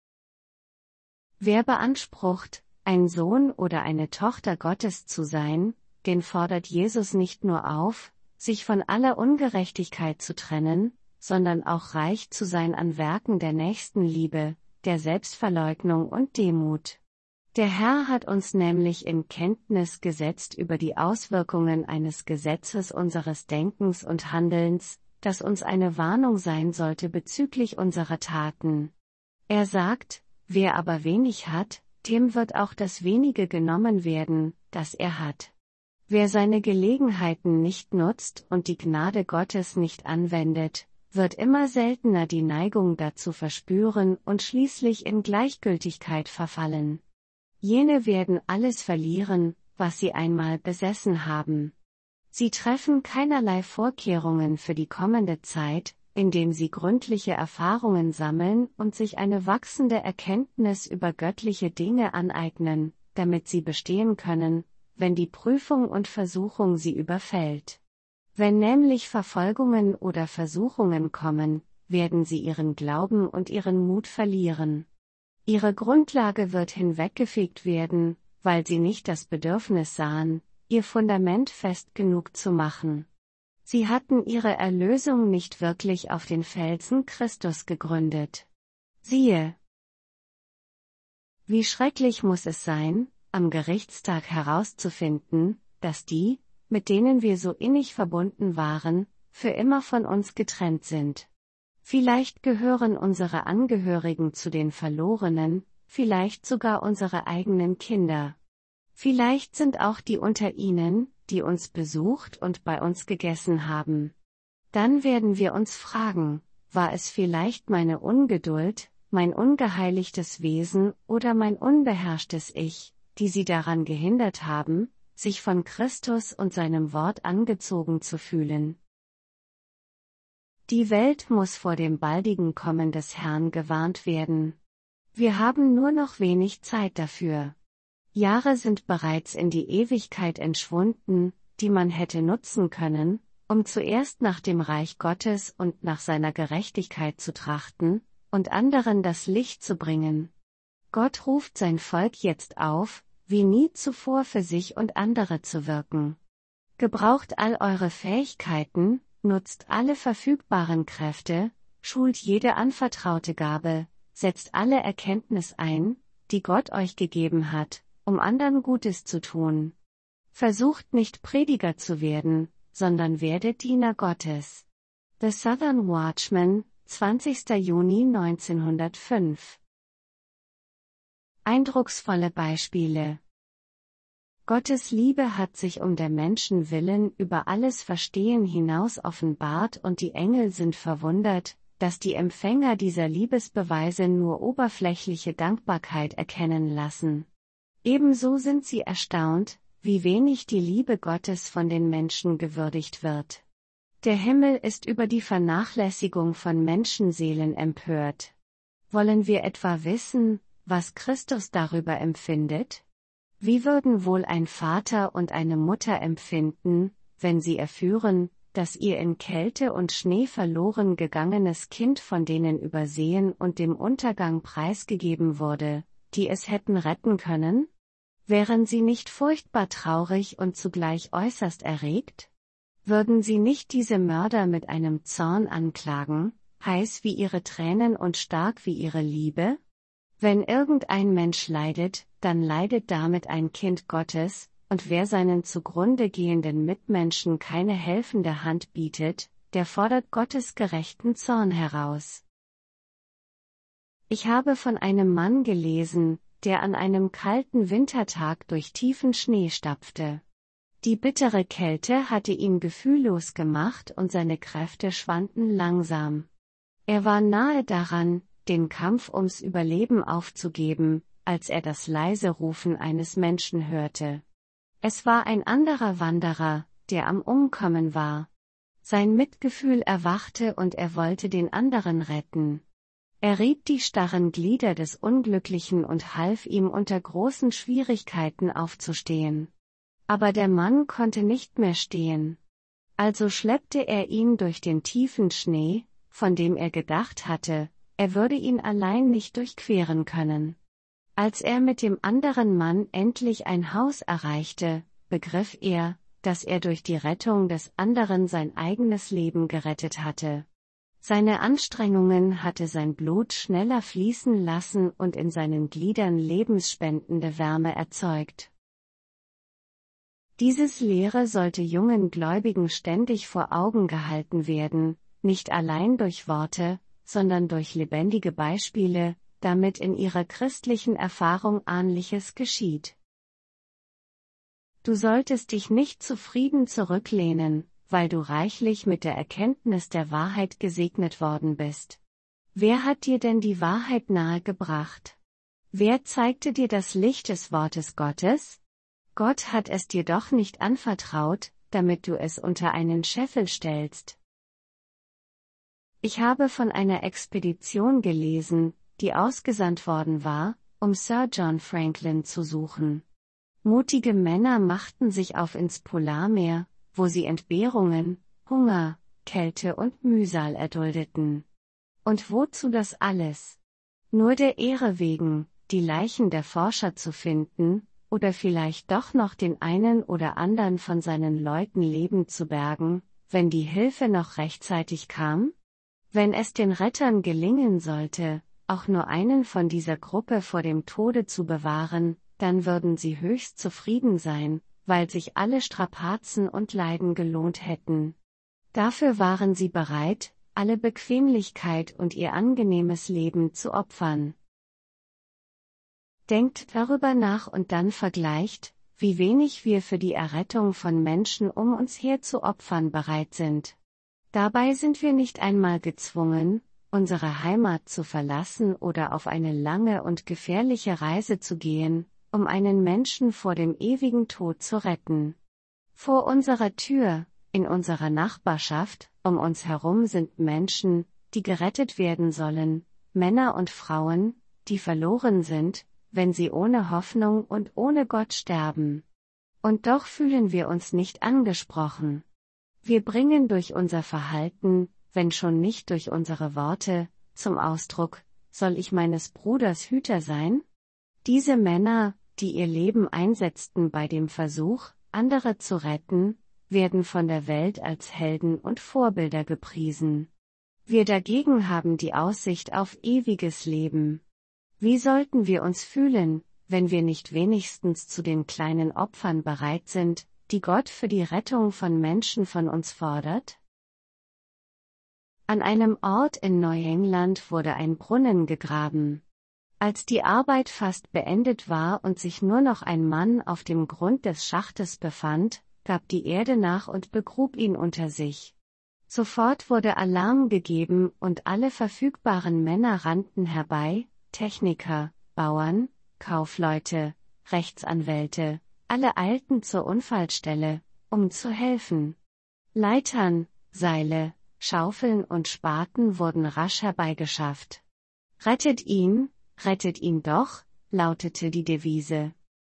Speaker 1: Wer beansprucht, ein Sohn oder eine Tochter Gottes zu sein, den fordert Jesus nicht nur auf, sich von aller Ungerechtigkeit zu trennen, sondern auch reich zu sein an Werken der Nächstenliebe, der Selbstverleugnung und Demut. Der Herr hat uns nämlich in Kenntnis gesetzt über die Auswirkungen eines Gesetzes unseres Denkens und Handelns, das uns eine Warnung sein sollte bezüglich unserer Taten. Er sagt, wer aber wenig hat, dem wird auch das wenige genommen werden, das er hat. Wer seine Gelegenheiten nicht nutzt und die Gnade Gottes nicht anwendet, wird immer seltener die Neigung dazu verspüren und schließlich in Gleichgültigkeit verfallen. Jene werden alles verlieren, was sie einmal besessen haben. Sie treffen keinerlei Vorkehrungen für die kommende Zeit, indem sie gründliche Erfahrungen sammeln und sich eine wachsende Erkenntnis über göttliche Dinge aneignen, damit sie bestehen können, wenn die Prüfung und Versuchung sie überfällt. Wenn nämlich Verfolgungen oder Versuchungen kommen, werden sie ihren Glauben und ihren Mut verlieren. Ihre Grundlage wird hinweggefegt werden, weil sie nicht das Bedürfnis sahen, ihr Fundament fest genug zu machen. Sie hatten ihre Erlösung nicht wirklich auf den Felsen Christus gegründet. Siehe! Wie schrecklich muss es sein, am Gerichtstag herauszufinden, dass die, mit denen wir so innig verbunden waren, für immer von uns getrennt sind. Vielleicht gehören unsere Angehörigen zu den Verlorenen, vielleicht sogar unsere eigenen Kinder. Vielleicht sind auch die unter ihnen, die uns besucht und bei uns gegessen haben. Dann werden wir uns fragen, war es vielleicht meine Ungeduld, mein ungeheiligtes Wesen oder mein unbeherrschtes Ich, die sie daran gehindert haben, sich von Christus und seinem Wort angezogen zu fühlen. Die Welt muss vor dem baldigen Kommen des Herrn gewarnt werden. Wir haben nur noch wenig Zeit dafür. Jahre sind bereits in die Ewigkeit entschwunden, die man hätte nutzen können, um zuerst nach dem Reich Gottes und nach seiner Gerechtigkeit zu trachten, und anderen das Licht zu bringen. Gott ruft sein Volk jetzt auf, wie nie zuvor für sich und andere zu wirken. Gebraucht all eure Fähigkeiten, nutzt alle verfügbaren Kräfte, schult jede anvertraute Gabe, setzt alle Erkenntnis ein, die Gott euch gegeben hat, um anderen Gutes zu tun. Versucht nicht Prediger zu werden, sondern werdet Diener Gottes. The Southern Watchman, 20. Juni 1905. Eindrucksvolle Beispiele. Gottes Liebe hat sich um der Menschen willen über alles Verstehen hinaus offenbart und die Engel sind verwundert, dass die Empfänger dieser Liebesbeweise nur oberflächliche Dankbarkeit erkennen lassen. Ebenso sind sie erstaunt, wie wenig die Liebe Gottes von den Menschen gewürdigt wird. Der Himmel ist über die Vernachlässigung von Menschenseelen empört. Wollen wir etwa wissen, was Christus darüber empfindet? Wie würden wohl ein Vater und eine Mutter empfinden, wenn sie erführen, dass ihr in Kälte und Schnee verloren gegangenes Kind von denen übersehen und dem Untergang preisgegeben wurde, die es hätten retten können? Wären sie nicht furchtbar traurig und zugleich äußerst erregt? Würden sie nicht diese Mörder mit einem Zorn anklagen, heiß wie ihre Tränen und stark wie ihre Liebe? Wenn irgendein Mensch leidet, dann leidet damit ein Kind Gottes, und wer seinen zugrunde gehenden Mitmenschen keine helfende Hand bietet, der fordert Gottes gerechten Zorn heraus. Ich habe von einem Mann gelesen, der an einem kalten Wintertag durch tiefen Schnee stapfte. Die bittere Kälte hatte ihn gefühllos gemacht und seine Kräfte schwanden langsam. Er war nahe daran, den Kampf ums Überleben aufzugeben, als er das leise Rufen eines Menschen hörte. Es war ein anderer Wanderer, der am Umkommen war. Sein Mitgefühl erwachte und er wollte den anderen retten. Er rieb die starren Glieder des Unglücklichen und half ihm unter großen Schwierigkeiten aufzustehen. Aber der Mann konnte nicht mehr stehen. Also schleppte er ihn durch den tiefen Schnee, von dem er gedacht hatte, er würde ihn allein nicht durchqueren können. Als er mit dem anderen Mann endlich ein Haus erreichte, begriff er, dass er durch die Rettung des anderen sein eigenes Leben gerettet hatte. Seine Anstrengungen hatte sein Blut schneller fließen lassen und in seinen Gliedern lebensspendende Wärme erzeugt. Dieses Lehre sollte jungen Gläubigen ständig vor Augen gehalten werden, nicht allein durch Worte, sondern durch lebendige Beispiele, damit in ihrer christlichen Erfahrung Ähnliches geschieht. Du solltest dich nicht zufrieden zurücklehnen, weil du reichlich mit der Erkenntnis der Wahrheit gesegnet worden bist. Wer hat dir denn die Wahrheit nahegebracht? Wer zeigte dir das Licht des Wortes Gottes? Gott hat es dir doch nicht anvertraut, damit du es unter einen Scheffel stellst. Ich habe von einer Expedition gelesen, die ausgesandt worden war, um Sir John Franklin zu suchen. Mutige Männer machten sich auf ins Polarmeer, wo sie Entbehrungen, Hunger, Kälte und Mühsal erduldeten. Und wozu das alles? Nur der Ehre wegen, die Leichen der Forscher zu finden, oder vielleicht doch noch den einen oder anderen von seinen Leuten lebend zu bergen, wenn die Hilfe noch rechtzeitig kam? Wenn es den Rettern gelingen sollte, auch nur einen von dieser Gruppe vor dem Tode zu bewahren, dann würden sie höchst zufrieden sein, weil sich alle Strapazen und Leiden gelohnt hätten. Dafür waren sie bereit, alle Bequemlichkeit und ihr angenehmes Leben zu opfern. Denkt darüber nach und dann vergleicht, wie wenig wir für die Errettung von Menschen um uns her zu opfern bereit sind. Dabei sind wir nicht einmal gezwungen, unsere Heimat zu verlassen oder auf eine lange und gefährliche Reise zu gehen, um einen Menschen vor dem ewigen Tod zu retten. Vor unserer Tür, in unserer Nachbarschaft, um uns herum sind Menschen, die gerettet werden sollen, Männer und Frauen, die verloren sind, wenn sie ohne Hoffnung und ohne Gott sterben. Und doch fühlen wir uns nicht angesprochen. Wir bringen durch unser Verhalten, wenn schon nicht durch unsere Worte, zum Ausdruck: Soll ich meines Bruders Hüter sein? Diese Männer, die ihr Leben einsetzten bei dem Versuch, andere zu retten, werden von der Welt als Helden und Vorbilder gepriesen. Wir dagegen haben die Aussicht auf ewiges Leben. Wie sollten wir uns fühlen, wenn wir nicht wenigstens zu den kleinen Opfern bereit sind, die Gott für die Rettung von Menschen von uns fordert? An einem Ort in Neuengland wurde ein Brunnen gegraben. Als die Arbeit fast beendet war und sich nur noch ein Mann auf dem Grund des Schachtes befand, gab die Erde nach und begrub ihn unter sich. Sofort wurde Alarm gegeben und alle verfügbaren Männer rannten herbei, Techniker, Bauern, Kaufleute, Rechtsanwälte, alle eilten zur Unfallstelle, um zu helfen. Leitern, Seile, Schaufeln und Spaten wurden rasch herbeigeschafft. Rettet ihn doch, lautete die Devise.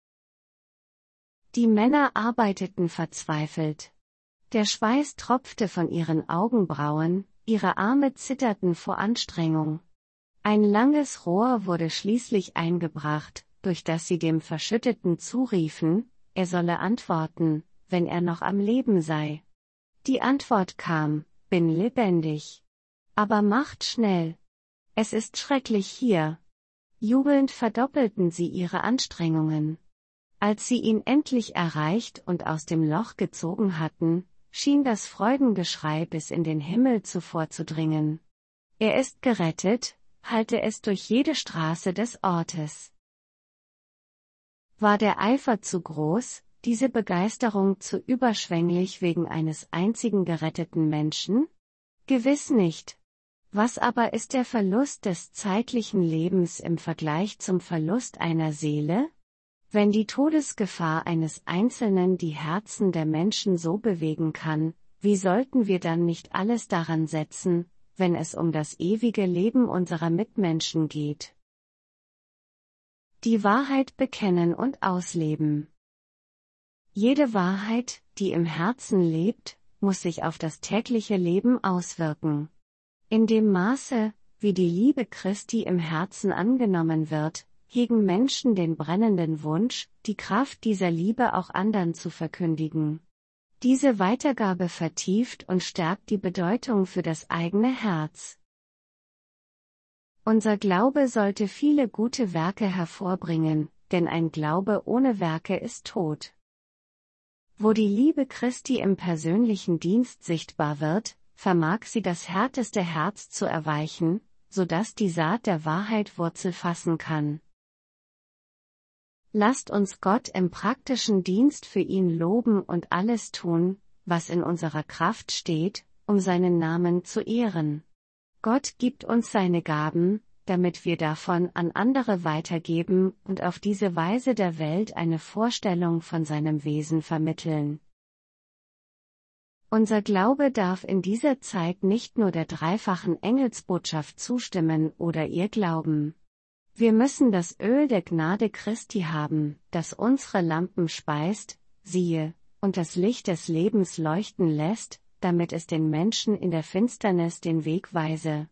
Speaker 1: Die Männer arbeiteten verzweifelt. Der Schweiß tropfte von ihren Augenbrauen, ihre Arme zitterten vor Anstrengung. Ein langes Rohr wurde schließlich eingebracht, durch das sie dem Verschütteten zuriefen, er solle antworten, wenn er noch am Leben sei. Die Antwort kam: Bin lebendig. Aber macht schnell. Es ist schrecklich hier. Jubelnd verdoppelten sie ihre Anstrengungen. Als sie ihn endlich erreicht und aus dem Loch gezogen hatten, schien das Freudengeschrei bis in den Himmel vorzudringen. Er ist gerettet, hallte es durch jede Straße des Ortes. War der Eifer zu groß, diese Begeisterung zu überschwänglich wegen eines einzigen geretteten Menschen? Gewiss nicht. Was aber ist der Verlust des zeitlichen Lebens im Vergleich zum Verlust einer Seele? Wenn die Todesgefahr eines Einzelnen die Herzen der Menschen so bewegen kann, wie sollten wir dann nicht alles daran setzen, wenn es um das ewige Leben unserer Mitmenschen geht? Die Wahrheit bekennen und ausleben. Jede Wahrheit, die im Herzen lebt, muss sich auf das tägliche Leben auswirken. In dem Maße, wie die Liebe Christi im Herzen angenommen wird, hegen Menschen den brennenden Wunsch, die Kraft dieser Liebe auch anderen zu verkündigen. Diese Weitergabe vertieft und stärkt die Bedeutung für das eigene Herz. Unser Glaube sollte viele gute Werke hervorbringen, denn ein Glaube ohne Werke ist tot. Wo die Liebe Christi im persönlichen Dienst sichtbar wird, vermag sie das härteste Herz zu erweichen, sodass die Saat der Wahrheit Wurzel fassen kann. Lasst uns Gott im praktischen Dienst für ihn loben und alles tun, was in unserer Kraft steht, um seinen Namen zu ehren. Gott gibt uns seine Gaben, damit wir davon an andere weitergeben und auf diese Weise der Welt eine Vorstellung von seinem Wesen vermitteln. Unser Glaube darf in dieser Zeit nicht nur der dreifachen Engelsbotschaft zustimmen oder ihr glauben. Wir müssen das Öl der Gnade Christi haben, das unsere Lampen speist, siehe, und das Licht des Lebens leuchten lässt, damit es den Menschen in der Finsternis den Weg weise.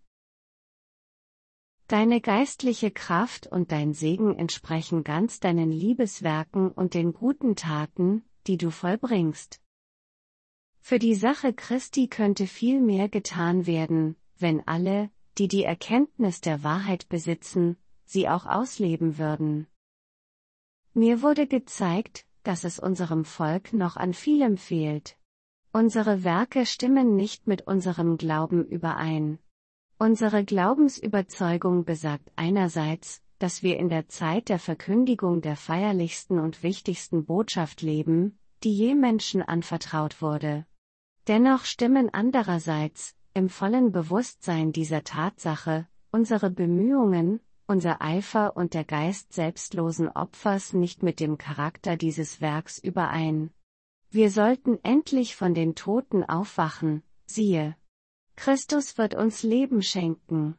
Speaker 1: Deine geistliche Kraft und dein Segen entsprechen ganz deinen Liebeswerken und den guten Taten, die du vollbringst. Für die Sache Christi könnte viel mehr getan werden, wenn alle, die die Erkenntnis der Wahrheit besitzen, sie auch ausleben würden. Mir wurde gezeigt, dass es unserem Volk noch an vielem fehlt. Unsere Werke stimmen nicht mit unserem Glauben überein. Unsere Glaubensüberzeugung besagt einerseits, dass wir in der Zeit der Verkündigung der feierlichsten und wichtigsten Botschaft leben, die je Menschen anvertraut wurde. Dennoch stimmen andererseits, im vollen Bewusstsein dieser Tatsache, unsere Bemühungen, unser Eifer und der Geist selbstlosen Opfers nicht mit dem Charakter dieses Werks überein. Wir sollten endlich von den Toten aufwachen, siehe, Christus wird uns Leben schenken.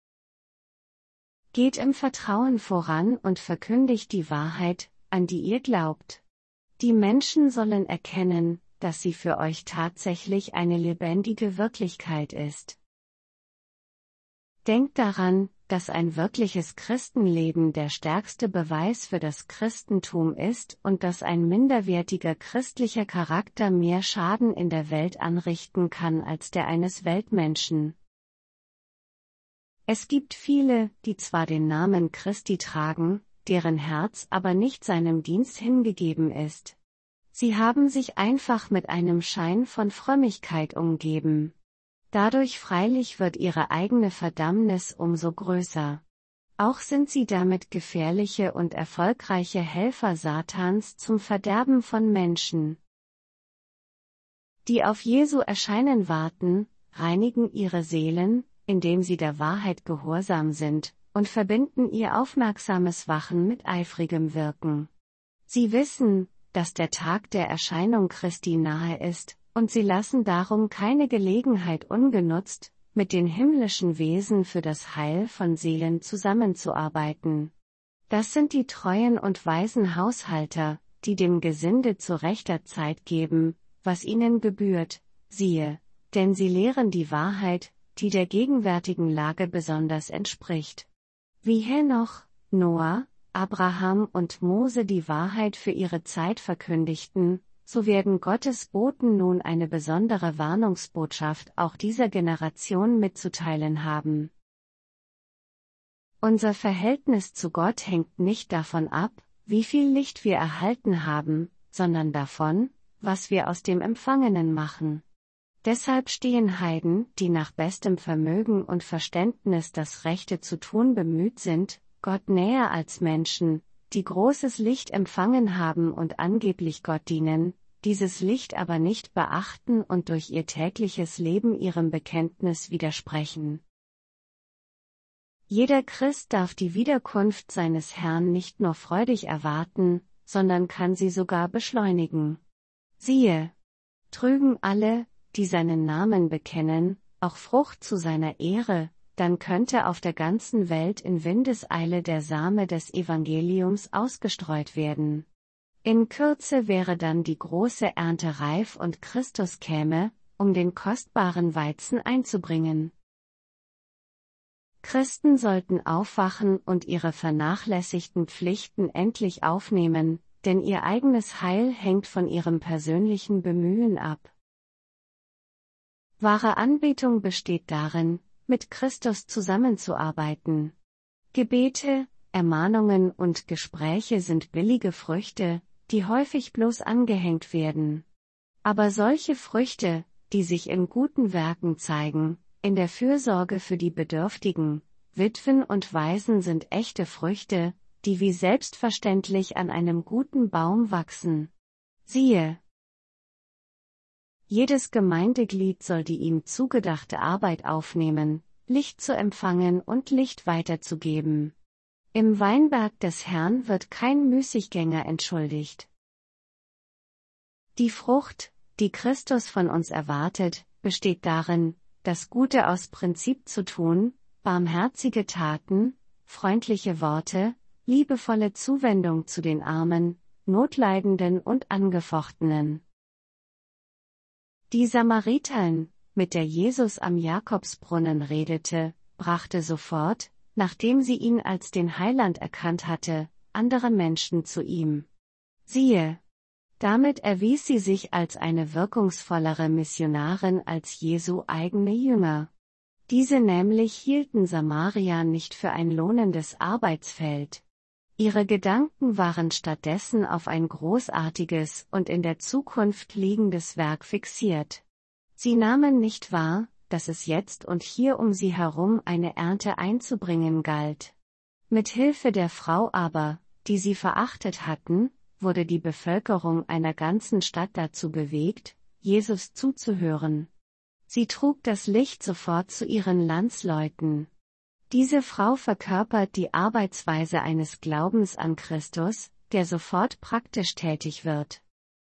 Speaker 1: Geht im Vertrauen voran und verkündigt die Wahrheit, an die ihr glaubt. Die Menschen sollen erkennen, dass sie für euch tatsächlich eine lebendige Wirklichkeit ist. Denkt daran, dass ein wirkliches Christenleben der stärkste Beweis für das Christentum ist und dass ein minderwertiger christlicher Charakter mehr Schaden in der Welt anrichten kann als der eines Weltmenschen. Es gibt viele, die zwar den Namen Christi tragen, deren Herz aber nicht seinem Dienst hingegeben ist. Sie haben sich einfach mit einem Schein von Frömmigkeit umgeben. Dadurch freilich wird ihre eigene Verdammnis umso größer. Auch sind sie damit gefährliche und erfolgreiche Helfer Satans zum Verderben von Menschen. Die auf Jesu Erscheinen warten, reinigen ihre Seelen, indem sie der Wahrheit gehorsam sind, und verbinden ihr aufmerksames Wachen mit eifrigem Wirken. Sie wissen, dass der Tag der Erscheinung Christi nahe ist, und sie lassen darum keine Gelegenheit ungenutzt, mit den himmlischen Wesen für das Heil von Seelen zusammenzuarbeiten. Das sind die treuen und weisen Haushalter, die dem Gesinde zu rechter Zeit geben, was ihnen gebührt, siehe, denn sie lehren die Wahrheit, die der gegenwärtigen Lage besonders entspricht. Wie Henoch, Noah, Abraham und Mose die Wahrheit für ihre Zeit verkündigten, so werden Gottes Boten nun eine besondere Warnungsbotschaft auch dieser Generation mitzuteilen haben. Unser Verhältnis zu Gott hängt nicht davon ab, wie viel Licht wir erhalten haben, sondern davon, was wir aus dem Empfangenen machen. Deshalb stehen Heiden, die nach bestem Vermögen und Verständnis das Rechte zu tun bemüht sind, Gott näher als Menschen, die großes Licht empfangen haben und angeblich Gott dienen, dieses Licht aber nicht beachten und durch ihr tägliches Leben ihrem Bekenntnis widersprechen. Jeder Christ darf die Wiederkunft seines Herrn nicht nur freudig erwarten, sondern kann sie sogar beschleunigen. Siehe, trügen alle, die seinen Namen bekennen, auch Frucht zu seiner Ehre, dann könnte auf der ganzen Welt in Windeseile der Same des Evangeliums ausgestreut werden. In Kürze wäre dann die große Ernte reif und Christus käme, um den kostbaren Weizen einzubringen. Christen sollten aufwachen und ihre vernachlässigten Pflichten endlich aufnehmen, denn ihr eigenes Heil hängt von ihrem persönlichen Bemühen ab. Wahre Anbetung besteht darin, mit Christus zusammenzuarbeiten. Gebete, Ermahnungen und Gespräche sind billige Früchte, die häufig bloß angehängt werden. Aber solche Früchte, die sich in guten Werken zeigen, in der Fürsorge für die Bedürftigen, Witwen und Waisen sind echte Früchte, die wie selbstverständlich an einem guten Baum wachsen. Siehe! Jedes Gemeindeglied soll die ihm zugedachte Arbeit aufnehmen, Licht zu empfangen und Licht weiterzugeben. Im Weinberg des Herrn wird kein Müßiggänger entschuldigt. Die Frucht, die Christus von uns erwartet, besteht darin, das Gute aus Prinzip zu tun, barmherzige Taten, freundliche Worte, liebevolle Zuwendung zu den Armen, Notleidenden und Angefochtenen. Die Samariterin, mit der Jesus am Jakobsbrunnen redete, brachte sofort, nachdem sie ihn als den Heiland erkannt hatte, andere Menschen zu ihm. Siehe! Damit erwies sie sich als eine wirkungsvollere Missionarin als Jesu eigene Jünger. Diese nämlich hielten Samaria nicht für ein lohnendes Arbeitsfeld. Ihre Gedanken waren stattdessen auf ein großartiges und in der Zukunft liegendes Werk fixiert. Sie nahmen nicht wahr, dass es jetzt und hier um sie herum eine Ernte einzubringen galt. Mit Hilfe der Frau aber, die sie verachtet hatten, wurde die Bevölkerung einer ganzen Stadt dazu bewegt, Jesus zuzuhören. Sie trug das Licht sofort zu ihren Landsleuten. Diese Frau verkörpert die Arbeitsweise eines Glaubens an Christus, der sofort praktisch tätig wird.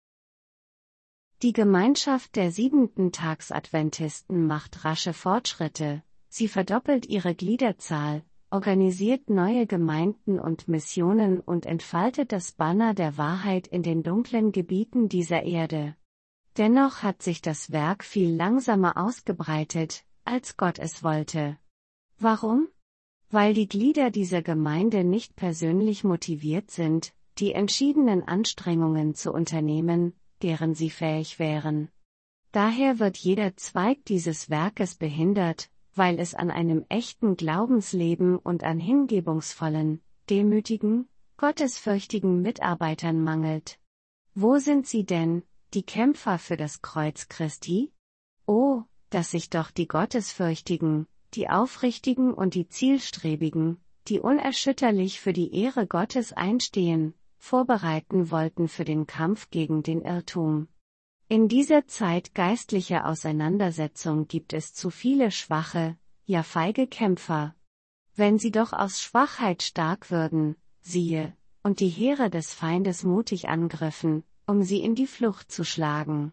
Speaker 1: Die Gemeinschaft der Siebenten-Tags-Adventisten macht rasche Fortschritte, sie verdoppelt ihre Gliederzahl, organisiert neue Gemeinden und Missionen und entfaltet das Banner der Wahrheit in den dunklen Gebieten dieser Erde. Dennoch hat sich das Werk viel langsamer ausgebreitet, als Gott es wollte. Warum? Weil die Glieder dieser Gemeinde nicht persönlich motiviert sind, die entschiedenen Anstrengungen zu unternehmen, deren sie fähig wären. Daher wird jeder Zweig dieses Werkes behindert, weil es an einem echten Glaubensleben und an hingebungsvollen, demütigen, gottesfürchtigen Mitarbeitern mangelt. Wo sind sie denn, die Kämpfer für das Kreuz Christi? Oh, dass sich doch die Gottesfürchtigen, die Aufrichtigen und die Zielstrebigen, die unerschütterlich für die Ehre Gottes einstehen, vorbereiten wollten für den Kampf gegen den Irrtum. In dieser Zeit geistlicher Auseinandersetzung gibt es zu viele schwache, ja feige Kämpfer. Wenn sie doch aus Schwachheit stark würden, siehe, und die Heere des Feindes mutig angriffen, um sie in die Flucht zu schlagen.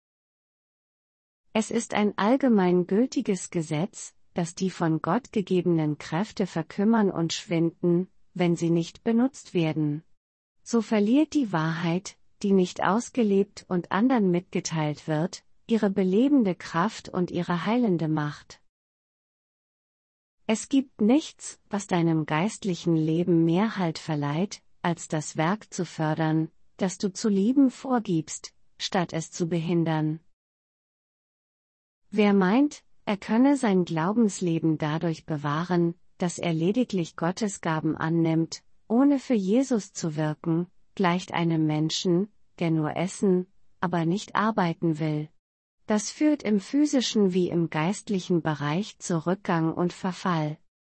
Speaker 1: Es ist ein allgemein gültiges Gesetz, dass die von Gott gegebenen Kräfte verkümmern und schwinden, wenn sie nicht benutzt werden. So verliert die Wahrheit, die nicht ausgelebt und anderen mitgeteilt wird, ihre belebende Kraft und ihre heilende Macht. Es gibt nichts, was deinem geistlichen Leben mehr Halt verleiht, als das Werk zu fördern, das du zu lieben vorgibst, statt es zu behindern. Wer meint, er könne sein Glaubensleben dadurch bewahren, dass er lediglich Gottes Gaben annimmt, ohne für Jesus zu wirken, gleicht einem Menschen, der nur essen, aber nicht arbeiten will. Das führt im physischen wie im geistlichen Bereich zu Rückgang und Verfall.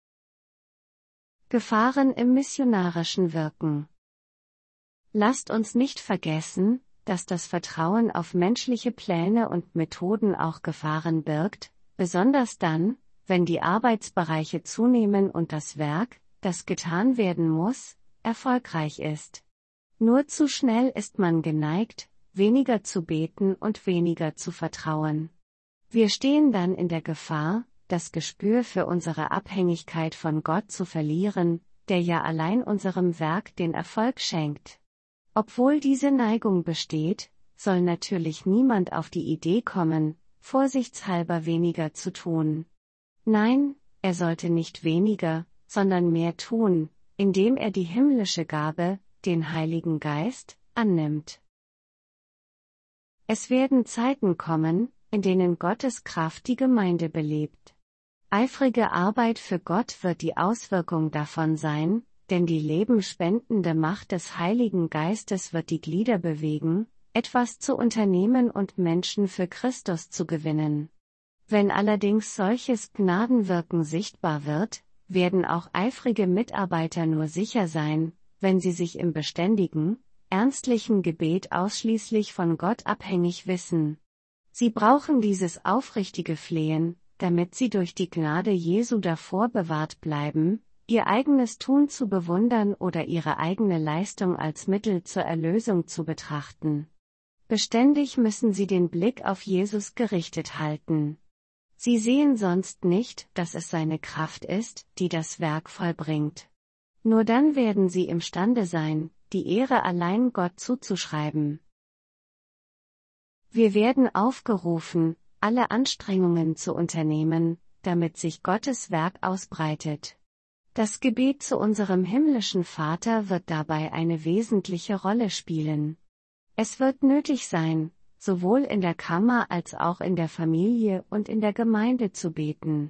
Speaker 1: Gefahren im missionarischen Wirken. Lasst uns nicht vergessen, dass das Vertrauen auf menschliche Pläne und Methoden auch Gefahren birgt, besonders dann, wenn die Arbeitsbereiche zunehmen und das Werk, das getan werden muss, erfolgreich ist. Nur zu schnell ist man geneigt, weniger zu beten und weniger zu vertrauen. Wir stehen dann in der Gefahr, das Gespür für unsere Abhängigkeit von Gott zu verlieren, der ja allein unserem Werk den Erfolg schenkt. Obwohl diese Neigung besteht, soll natürlich niemand auf die Idee kommen, vorsichtshalber weniger zu tun. Nein, er sollte nicht weniger, sondern mehr tun, indem er die himmlische Gabe, den Heiligen Geist, annimmt. Es werden Zeiten kommen, in denen Gottes Kraft die Gemeinde belebt. Eifrige Arbeit für Gott wird die Auswirkung davon sein, denn die lebenspendende Macht des Heiligen Geistes wird die Glieder bewegen, etwas zu unternehmen und Menschen für Christus zu gewinnen. Wenn allerdings solches Gnadenwirken sichtbar wird, werden auch eifrige Mitarbeiter nur sicher sein, wenn sie sich im beständigen, ernstlichen Gebet ausschließlich von Gott abhängig wissen. Sie brauchen dieses aufrichtige Flehen, damit sie durch die Gnade Jesu davor bewahrt bleiben, ihr eigenes Tun zu bewundern oder ihre eigene Leistung als Mittel zur Erlösung zu betrachten. Beständig müssen sie den Blick auf Jesus gerichtet halten. Sie sehen sonst nicht, dass es seine Kraft ist, die das Werk vollbringt. Nur dann werden sie imstande sein, die Ehre allein Gott zuzuschreiben. Wir werden aufgerufen, alle Anstrengungen zu unternehmen, damit sich Gottes Werk ausbreitet. Das Gebet zu unserem himmlischen Vater wird dabei eine wesentliche Rolle spielen. Es wird nötig sein, sowohl in der Kammer als auch in der Familie und in der Gemeinde zu beten.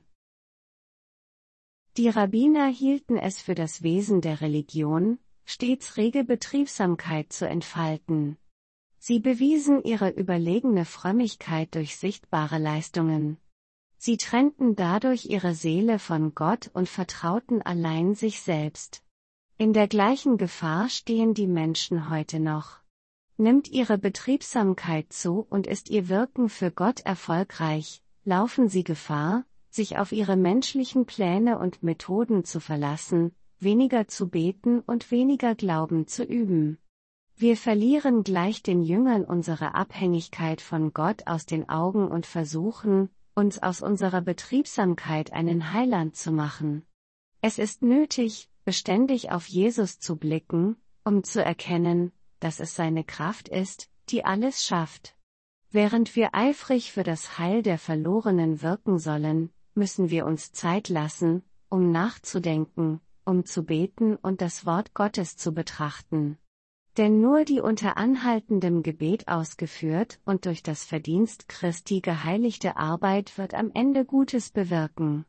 Speaker 1: Die Rabbiner hielten es für das Wesen der Religion, stets rege Betriebsamkeit zu entfalten. Sie bewiesen ihre überlegene Frömmigkeit durch sichtbare Leistungen. Sie trennten dadurch ihre Seele von Gott und vertrauten allein sich selbst. In der gleichen Gefahr stehen die Menschen heute noch. Nimmt ihre Betriebsamkeit zu und ist ihr Wirken für Gott erfolgreich, laufen sie Gefahr, sich auf ihre menschlichen Pläne und Methoden zu verlassen, weniger zu beten und weniger Glauben zu üben. Wir verlieren gleich den Jüngern unsere Abhängigkeit von Gott aus den Augen und versuchen, uns aus unserer Betriebsamkeit einen Heiland zu machen. Es ist nötig, beständig auf Jesus zu blicken, um zu erkennen, dass es seine Kraft ist, die alles schafft. Während wir eifrig für das Heil der Verlorenen wirken sollen, müssen wir uns Zeit lassen, um nachzudenken, um zu beten und das Wort Gottes zu betrachten. Denn nur die unter anhaltendem Gebet ausgeführt und durch das Verdienst Christi geheiligte Arbeit wird am Ende Gutes bewirken.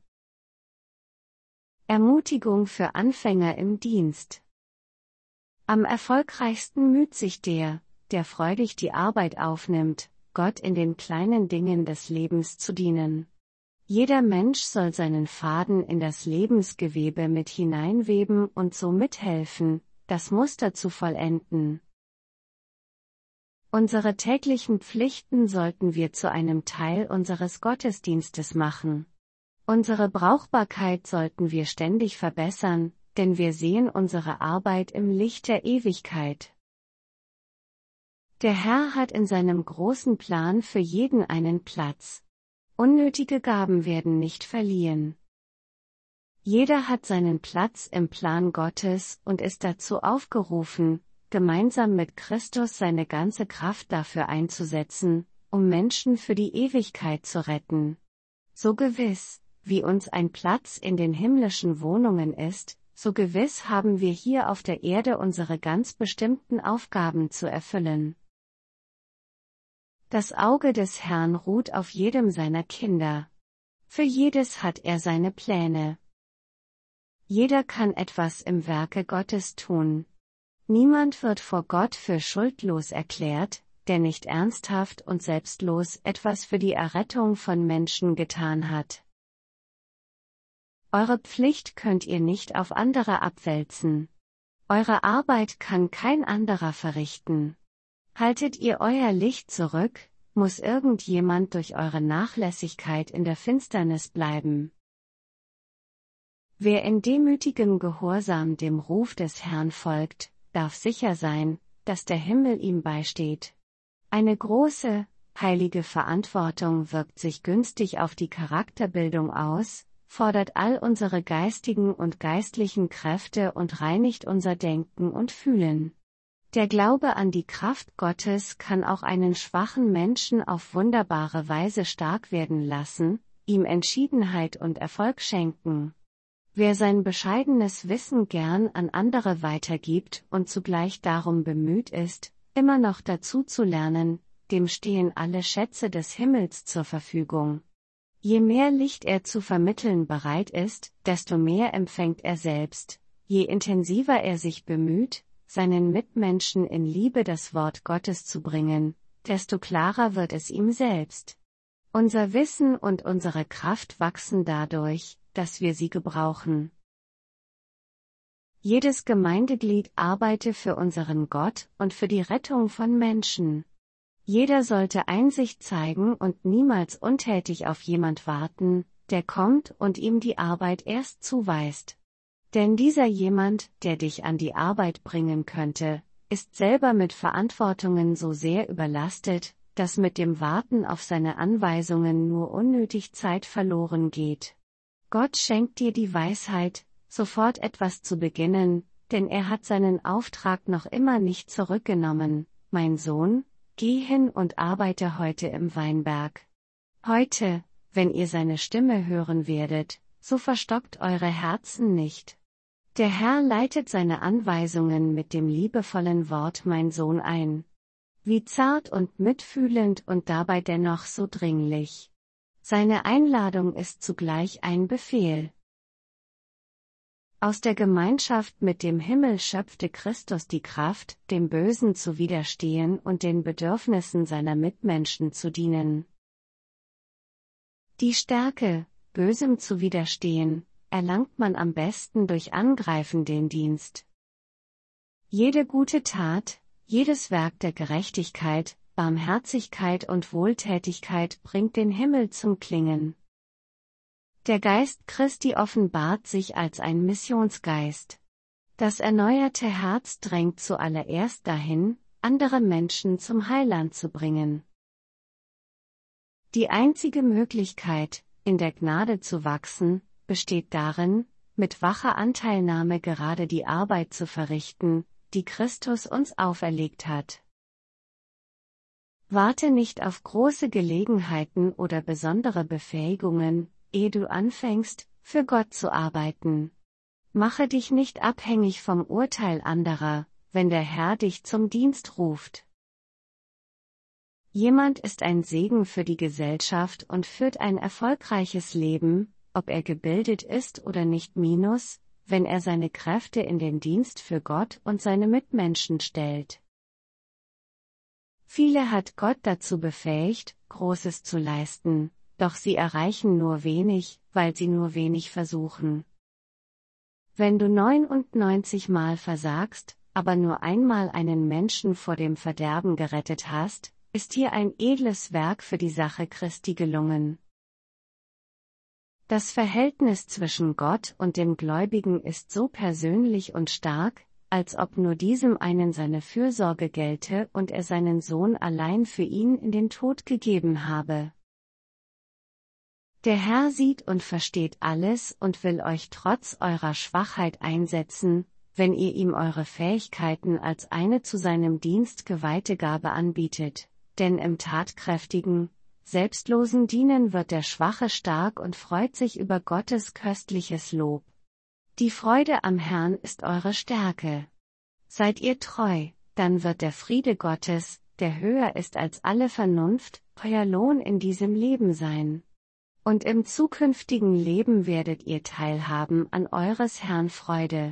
Speaker 1: Ermutigung für Anfänger im Dienst. Am erfolgreichsten müht sich der freudig die Arbeit aufnimmt, Gott in den kleinen Dingen des Lebens zu dienen. Jeder Mensch soll seinen Faden in das Lebensgewebe mit hineinweben und so mithelfen, das Muster zu vollenden. Unsere täglichen Pflichten sollten wir zu einem Teil unseres Gottesdienstes machen. Unsere Brauchbarkeit sollten wir ständig verbessern, denn wir sehen unsere Arbeit im Licht der Ewigkeit. Der Herr hat in seinem großen Plan für jeden einen Platz. Unnötige Gaben werden nicht verliehen. Jeder hat seinen Platz im Plan Gottes und ist dazu aufgerufen, gemeinsam mit Christus seine ganze Kraft dafür einzusetzen, um Menschen für die Ewigkeit zu retten. So gewiss, wie uns ein Platz in den himmlischen Wohnungen ist, so gewiss haben wir hier auf der Erde unsere ganz bestimmten Aufgaben zu erfüllen. Das Auge des Herrn ruht auf jedem seiner Kinder. Für jedes hat er seine Pläne. Jeder kann etwas im Werke Gottes tun. Niemand wird vor Gott für schuldlos erklärt, der nicht ernsthaft und selbstlos etwas für die Errettung von Menschen getan hat. Eure Pflicht könnt ihr nicht auf andere abwälzen. Eure Arbeit kann kein anderer verrichten. Haltet ihr euer Licht zurück, muss irgendjemand durch eure Nachlässigkeit in der Finsternis bleiben. Wer in demütigem Gehorsam dem Ruf des Herrn folgt, darf sicher sein, dass der Himmel ihm beisteht. Eine große, heilige Verantwortung wirkt sich günstig auf die Charakterbildung aus, fordert all unsere geistigen und geistlichen Kräfte und reinigt unser Denken und Fühlen. Der Glaube an die Kraft Gottes kann auch einen schwachen Menschen auf wunderbare Weise stark werden lassen, ihm Entschiedenheit und Erfolg schenken. Wer sein bescheidenes Wissen gern an andere weitergibt und zugleich darum bemüht ist, immer noch dazu zu lernen, dem stehen alle Schätze des Himmels zur Verfügung. Je mehr Licht er zu vermitteln bereit ist, desto mehr empfängt er selbst, je intensiver er sich bemüht, seinen Mitmenschen in Liebe das Wort Gottes zu bringen, desto klarer wird es ihm selbst. Unser Wissen und unsere Kraft wachsen dadurch, dass wir sie gebrauchen. Jedes Gemeindeglied arbeite für unseren Gott und für die Rettung von Menschen. Jeder sollte Einsicht zeigen und niemals untätig auf jemand warten, der kommt und ihm die Arbeit erst zuweist. Denn dieser jemand, der dich an die Arbeit bringen könnte, ist selber mit Verantwortungen so sehr überlastet, dass mit dem Warten auf seine Anweisungen nur unnötig Zeit verloren geht. Gott schenkt dir die Weisheit, sofort etwas zu beginnen, denn er hat seinen Auftrag noch immer nicht zurückgenommen. Mein Sohn, geh hin und arbeite heute im Weinberg. Heute, wenn ihr seine Stimme hören werdet, so verstockt eure Herzen nicht. Der Herr leitet seine Anweisungen mit dem liebevollen Wort mein Sohn ein. Wie zart und mitfühlend und dabei dennoch so dringlich. Seine Einladung ist zugleich ein Befehl. Aus der Gemeinschaft mit dem Himmel schöpfte Christus die Kraft, dem Bösen zu widerstehen und den Bedürfnissen seiner Mitmenschen zu dienen. Die Stärke, Bösem zu widerstehen, erlangt man am besten durch Angreifen den Dienst. Jede gute Tat, jedes Werk der Gerechtigkeit, Barmherzigkeit und Wohltätigkeit bringt den Himmel zum Klingen. Der Geist Christi offenbart sich als ein Missionsgeist. Das erneuerte Herz drängt zuallererst dahin, andere Menschen zum Heiland zu bringen. Die einzige Möglichkeit, in der Gnade zu wachsen, besteht darin, mit wacher Anteilnahme gerade die Arbeit zu verrichten, die Christus uns auferlegt hat. Warte nicht auf große Gelegenheiten oder besondere Befähigungen, ehe du anfängst, für Gott zu arbeiten. Mache dich nicht abhängig vom Urteil anderer, wenn der Herr dich zum Dienst ruft. Jemand ist ein Segen für die Gesellschaft und führt ein erfolgreiches Leben, ob er gebildet ist oder nicht wenn er seine Kräfte in den Dienst für Gott und seine Mitmenschen stellt. Viele hat Gott dazu befähigt, Großes zu leisten, doch sie erreichen nur wenig, weil sie nur wenig versuchen. Wenn du 99 Mal versagst, aber nur einmal einen Menschen vor dem Verderben gerettet hast, ist hier ein edles Werk für die Sache Christi gelungen. Das Verhältnis zwischen Gott und dem Gläubigen ist so persönlich und stark, als ob nur diesem einen seine Fürsorge gelte und er seinen Sohn allein für ihn in den Tod gegeben habe. Der Herr sieht und versteht alles und will euch trotz eurer Schwachheit einsetzen, wenn ihr ihm eure Fähigkeiten als eine zu seinem Dienst geweihte Gabe anbietet, denn im tatkräftigen, selbstlosen Dienen wird der Schwache stark und freut sich über Gottes köstliches Lob. Die Freude am Herrn ist eure Stärke. Seid ihr treu, dann wird der Friede Gottes, der höher ist als alle Vernunft, euer Lohn in diesem Leben sein. Und im zukünftigen Leben werdet ihr teilhaben an eures Herrn Freude.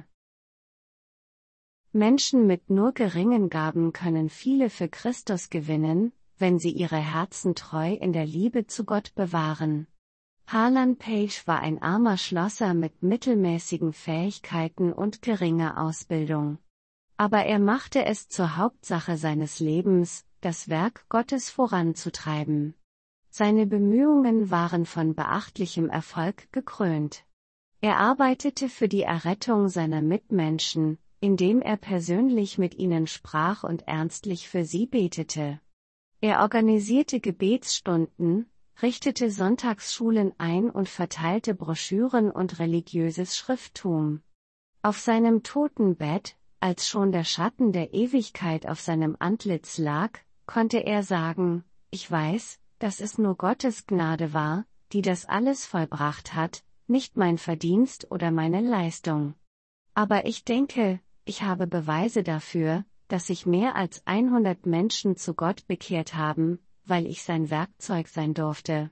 Speaker 1: Menschen mit nur geringen Gaben können viele für Christus gewinnen, wenn sie ihre Herzen treu in der Liebe zu Gott bewahren. Harlan Page war ein armer Schlosser mit mittelmäßigen Fähigkeiten und geringer Ausbildung. Aber er machte es zur Hauptsache seines Lebens, das Werk Gottes voranzutreiben. Seine Bemühungen waren von beachtlichem Erfolg gekrönt. Er arbeitete für die Errettung seiner Mitmenschen, indem er persönlich mit ihnen sprach und ernstlich für sie betete. Er organisierte Gebetsstunden, richtete Sonntagsschulen ein und verteilte Broschüren und religiöses Schrifttum. Auf seinem Totenbett, als schon der Schatten der Ewigkeit auf seinem Antlitz lag, konnte er sagen: Ich weiß, dass es nur Gottes Gnade war, die das alles vollbracht hat, nicht mein Verdienst oder meine Leistung. Aber ich denke, ich habe Beweise dafür, dass sich mehr als 100 Menschen zu Gott bekehrt haben, weil ich sein Werkzeug sein durfte.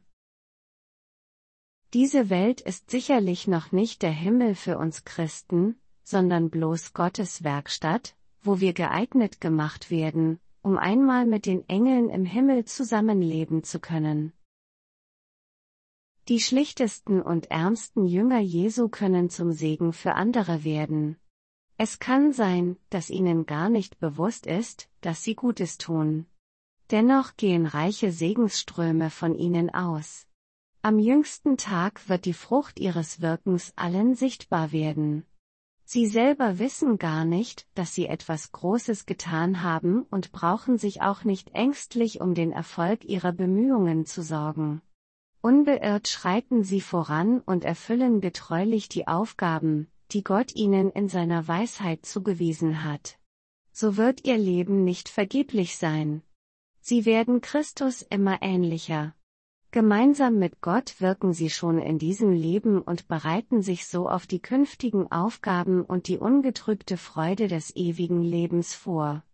Speaker 1: Diese Welt ist sicherlich noch nicht der Himmel für uns Christen, sondern bloß Gottes Werkstatt, wo wir geeignet gemacht werden, um einmal mit den Engeln im Himmel zusammenleben zu können. Die schlichtesten und ärmsten Jünger Jesu können zum Segen für andere werden. Es kann sein, dass ihnen gar nicht bewusst ist, dass sie Gutes tun. Dennoch gehen reiche Segensströme von ihnen aus. Am jüngsten Tag wird die Frucht ihres Wirkens allen sichtbar werden. Sie selber wissen gar nicht, dass sie etwas Großes getan haben und brauchen sich auch nicht ängstlich um den Erfolg ihrer Bemühungen zu sorgen. Unbeirrt schreiten sie voran und erfüllen getreulich die Aufgaben, die Gott ihnen in seiner Weisheit zugewiesen hat. So wird ihr Leben nicht vergeblich sein. Sie werden Christus immer ähnlicher. Gemeinsam mit Gott wirken sie schon in diesem Leben und bereiten sich so auf die künftigen Aufgaben und die ungetrübte Freude des ewigen Lebens vor.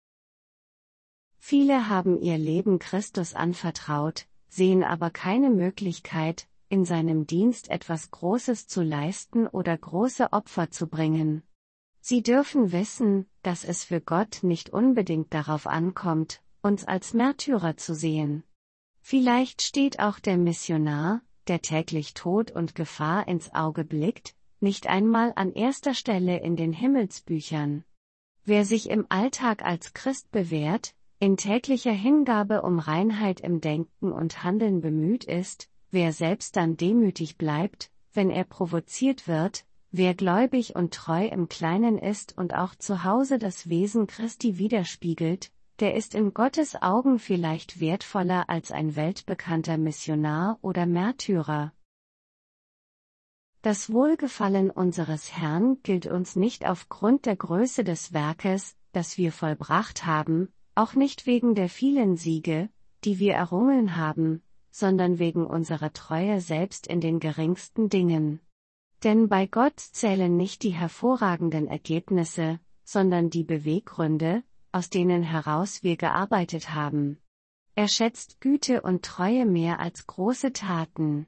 Speaker 1: Viele haben ihr Leben Christus anvertraut, sehen aber keine Möglichkeit, in seinem Dienst etwas Großes zu leisten oder große Opfer zu bringen. Sie dürfen wissen, dass es für Gott nicht unbedingt darauf ankommt, uns als Märtyrer zu sehen. Vielleicht steht auch der Missionar, der täglich Tod und Gefahr ins Auge blickt, nicht einmal an erster Stelle in den Himmelsbüchern. Wer sich im Alltag als Christ bewährt, in täglicher Hingabe um Reinheit im Denken und Handeln bemüht ist, wer selbst dann demütig bleibt, wenn er provoziert wird, wer gläubig und treu im Kleinen ist und auch zu Hause das Wesen Christi widerspiegelt, der ist in Gottes Augen vielleicht wertvoller als ein weltbekannter Missionar oder Märtyrer. Das Wohlgefallen unseres Herrn gilt uns nicht aufgrund der Größe des Werkes, das wir vollbracht haben, auch nicht wegen der vielen Siege, die wir errungen haben, sondern wegen unserer Treue selbst in den geringsten Dingen. Denn bei Gott zählen nicht die hervorragenden Ergebnisse, sondern die Beweggründe, aus denen heraus wir gearbeitet haben. Er schätzt Güte und Treue mehr als große Taten.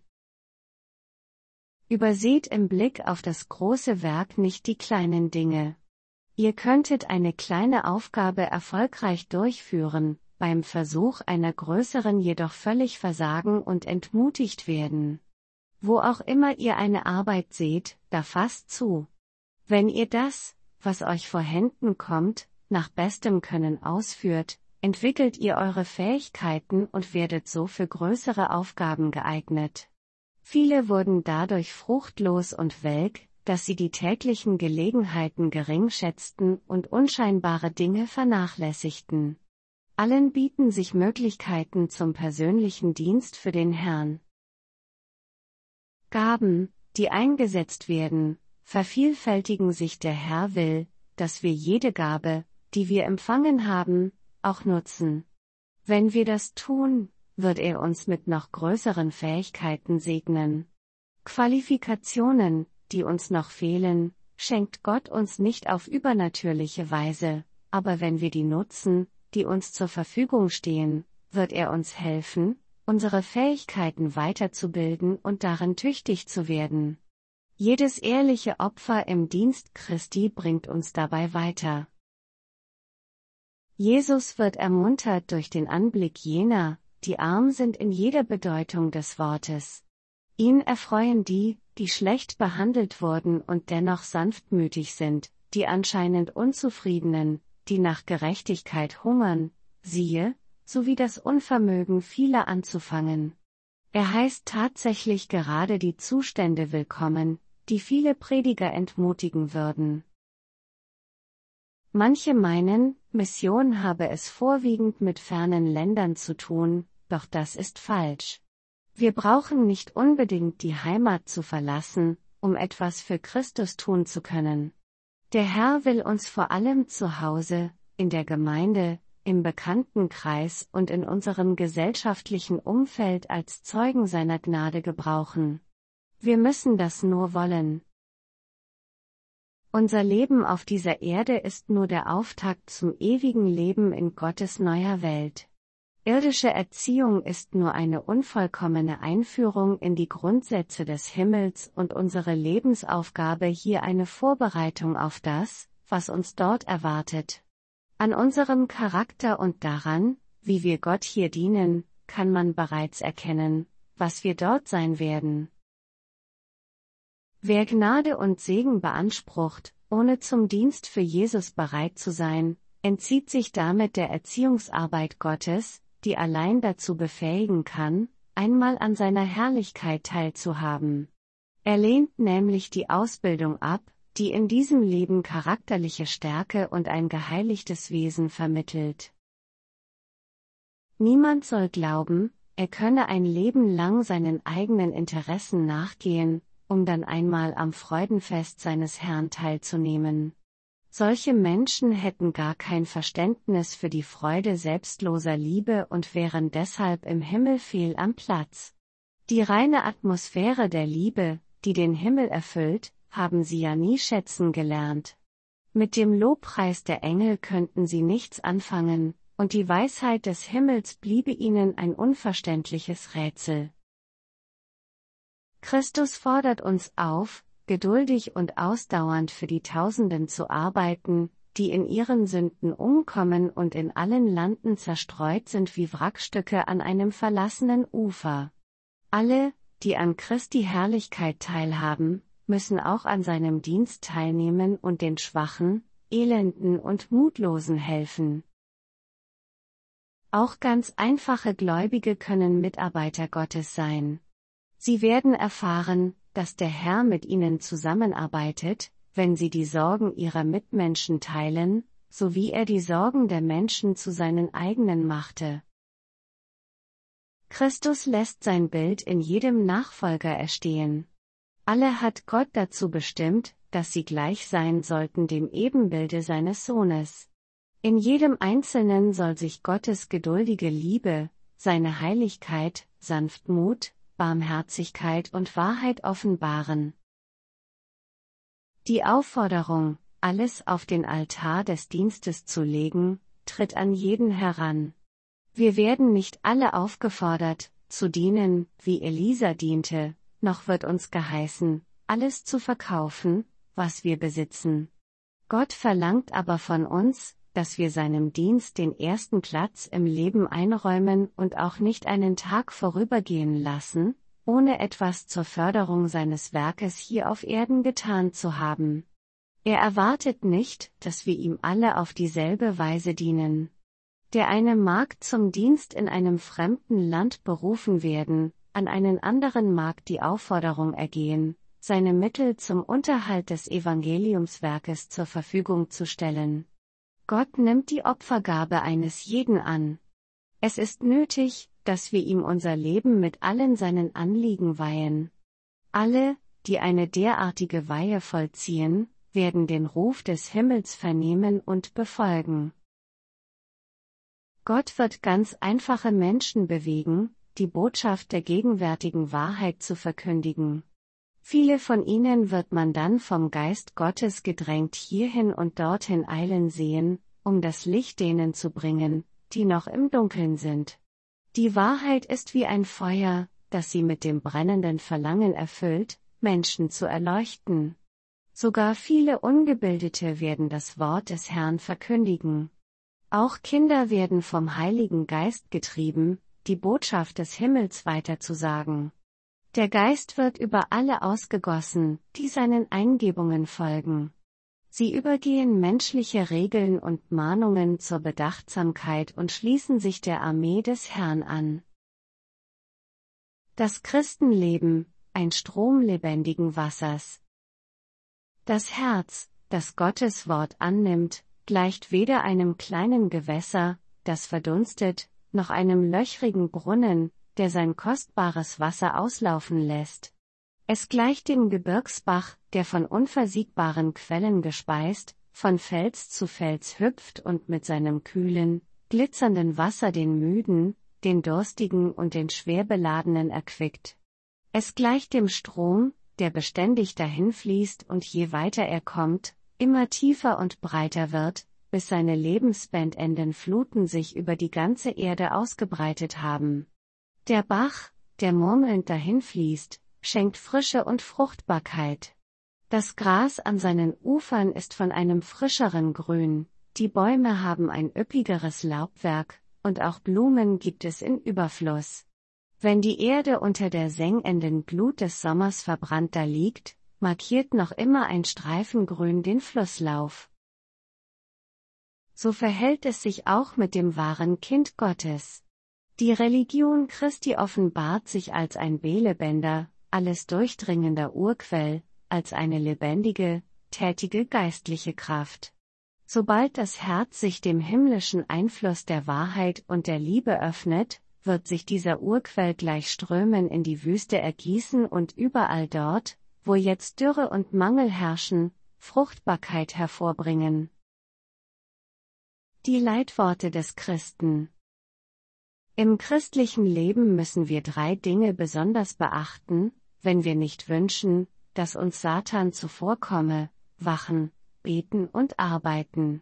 Speaker 1: Überseht im Blick auf das große Werk nicht die kleinen Dinge. Ihr könntet eine kleine Aufgabe erfolgreich durchführen, beim Versuch einer größeren jedoch völlig versagen und entmutigt werden. Wo auch immer ihr eine Arbeit seht, da fasst zu. Wenn ihr das, was euch vor Händen kommt, nach bestem Können ausführt, entwickelt ihr eure Fähigkeiten und werdet so für größere Aufgaben geeignet. Viele wurden dadurch fruchtlos und welk, dass sie die täglichen Gelegenheiten gering schätzten und unscheinbare Dinge vernachlässigten. Allen bieten sich Möglichkeiten zum persönlichen Dienst für den Herrn. Gaben, die eingesetzt werden, vervielfältigen sich. Der Herr will, dass wir jede Gabe, die wir empfangen haben, auch nutzen. Wenn wir das tun, wird er uns mit noch größeren Fähigkeiten segnen. Qualifikationen, die uns noch fehlen, schenkt Gott uns nicht auf übernatürliche Weise, aber wenn wir die nutzen, die uns zur Verfügung stehen, wird er uns helfen, unsere Fähigkeiten weiterzubilden und darin tüchtig zu werden. Jedes ehrliche Opfer im Dienst Christi bringt uns dabei weiter. Jesus wird ermuntert durch den Anblick jener, die arm sind in jeder Bedeutung des Wortes. Ihn erfreuen die, die schlecht behandelt wurden und dennoch sanftmütig sind, die anscheinend Unzufriedenen, die nach Gerechtigkeit hungern, siehe, sowie das Unvermögen vieler anzufangen. Er heißt tatsächlich gerade die Zustände willkommen, die viele Prediger entmutigen würden. Manche meinen, Mission habe es vorwiegend mit fernen Ländern zu tun, doch das ist falsch. Wir brauchen nicht unbedingt die Heimat zu verlassen, um etwas für Christus tun zu können. Der Herr will uns vor allem zu Hause, in der Gemeinde, im Bekanntenkreis und in unserem gesellschaftlichen Umfeld als Zeugen seiner Gnade gebrauchen. Wir müssen das nur wollen. Unser Leben auf dieser Erde ist nur der Auftakt zum ewigen Leben in Gottes neuer Welt. Irdische Erziehung ist nur eine unvollkommene Einführung in die Grundsätze des Himmels und unsere Lebensaufgabe hier eine Vorbereitung auf das, was uns dort erwartet. An unserem Charakter und daran, wie wir Gott hier dienen, kann man bereits erkennen, was wir dort sein werden. Wer Gnade und Segen beansprucht, ohne zum Dienst für Jesus bereit zu sein, entzieht sich damit der Erziehungsarbeit Gottes, die allein dazu befähigen kann, einmal an seiner Herrlichkeit teilzuhaben. Er lehnt nämlich die Ausbildung ab, die in diesem Leben charakterliche Stärke und ein geheiligtes Wesen vermittelt. Niemand soll glauben, er könne ein Leben lang seinen eigenen Interessen nachgehen, um dann einmal am Freudenfest seines Herrn teilzunehmen. Solche Menschen hätten gar kein Verständnis für die Freude selbstloser Liebe und wären deshalb im Himmel fehl am Platz. Die reine Atmosphäre der Liebe, die den Himmel erfüllt, haben sie ja nie schätzen gelernt. Mit dem Lobpreis der Engel könnten sie nichts anfangen, und die Weisheit des Himmels bliebe ihnen ein unverständliches Rätsel. Christus fordert uns auf, geduldig und ausdauernd für die Tausenden zu arbeiten, die in ihren Sünden umkommen und in allen Landen zerstreut sind wie Wrackstücke an einem verlassenen Ufer. Alle, die an Christi Herrlichkeit teilhaben, müssen auch an seinem Dienst teilnehmen und den Schwachen, Elenden und Mutlosen helfen. Auch ganz einfache Gläubige können Mitarbeiter Gottes sein. Sie werden erfahren, dass der Herr mit ihnen zusammenarbeitet, wenn sie die Sorgen ihrer Mitmenschen teilen, so wie er die Sorgen der Menschen zu seinen eigenen machte. Christus lässt sein Bild in jedem Nachfolger erstehen. Alle hat Gott dazu bestimmt, dass sie gleich sein sollten dem Ebenbilde seines Sohnes. In jedem Einzelnen soll sich Gottes geduldige Liebe, seine Heiligkeit, Sanftmut, Barmherzigkeit und Wahrheit offenbaren. Die Aufforderung, alles auf den Altar des Dienstes zu legen, tritt an jeden heran. Wir werden nicht alle aufgefordert, zu dienen, wie Elisa diente, noch wird uns geheißen, alles zu verkaufen, was wir besitzen. Gott verlangt aber von uns, dass wir seinem Dienst den ersten Platz im Leben einräumen und auch nicht einen Tag vorübergehen lassen, ohne etwas zur Förderung seines Werkes hier auf Erden getan zu haben. Er erwartet nicht, dass wir ihm alle auf dieselbe Weise dienen. Der eine mag zum Dienst in einem fremden Land berufen werden, an einen anderen mag die Aufforderung ergehen, seine Mittel zum Unterhalt des Evangeliumswerkes zur Verfügung zu stellen. Gott nimmt die Opfergabe eines jeden an. Es ist nötig, dass wir ihm unser Leben mit allen seinen Anliegen weihen. Alle, die eine derartige Weihe vollziehen, werden den Ruf des Himmels vernehmen und befolgen. Gott wird ganz einfache Menschen bewegen, die Botschaft der gegenwärtigen Wahrheit zu verkündigen. Viele von ihnen wird man dann vom Geist Gottes gedrängt hierhin und dorthin eilen sehen, um das Licht denen zu bringen, die noch im Dunkeln sind. Die Wahrheit ist wie ein Feuer, das sie mit dem brennenden Verlangen erfüllt, Menschen zu erleuchten. Sogar viele Ungebildete werden das Wort des Herrn verkündigen. Auch Kinder werden vom Heiligen Geist getrieben, die Botschaft des Himmels weiterzusagen. Der Geist wird über alle ausgegossen, die seinen Eingebungen folgen. Sie übergehen menschliche Regeln und Mahnungen zur Bedachtsamkeit und schließen sich der Armee des Herrn an. Das Christenleben, ein Strom lebendigen Wassers. Das Herz, das Gottes Wort annimmt, gleicht weder einem kleinen Gewässer, das verdunstet, noch einem löchrigen Brunnen, der sein kostbares Wasser auslaufen lässt. Es gleicht dem Gebirgsbach, der von unversiegbaren Quellen gespeist, von Fels zu Fels hüpft und mit seinem kühlen, glitzernden Wasser den Müden, den Durstigen und den Schwerbeladenen erquickt. Es gleicht dem Strom, der beständig dahinfließt und je weiter er kommt, immer tiefer und breiter wird, bis seine lebensspendenden Fluten sich über die ganze Erde ausgebreitet haben. Der Bach, der murmelnd dahinfließt, schenkt Frische und Fruchtbarkeit. Das Gras an seinen Ufern ist von einem frischeren Grün, die Bäume haben ein üppigeres Laubwerk, und auch Blumen gibt es in Überfluss. Wenn die Erde unter der sengenden Glut des Sommers verbrannt da liegt, markiert noch immer ein Streifen Grün den Flusslauf. So verhält es sich auch mit dem wahren Kind Gottes. Die Religion Christi offenbart sich als ein belebender, alles durchdringender Urquell, als eine lebendige, tätige geistliche Kraft. Sobald das Herz sich dem himmlischen Einfluss der Wahrheit und der Liebe öffnet, wird sich dieser Urquell gleich Strömen in die Wüste ergießen und überall dort, wo jetzt Dürre und Mangel herrschen, Fruchtbarkeit hervorbringen. Die Leitworte des Christen. Im christlichen Leben müssen wir 3 Dinge besonders beachten, wenn wir nicht wünschen, dass uns Satan zuvorkomme: wachen, beten und arbeiten.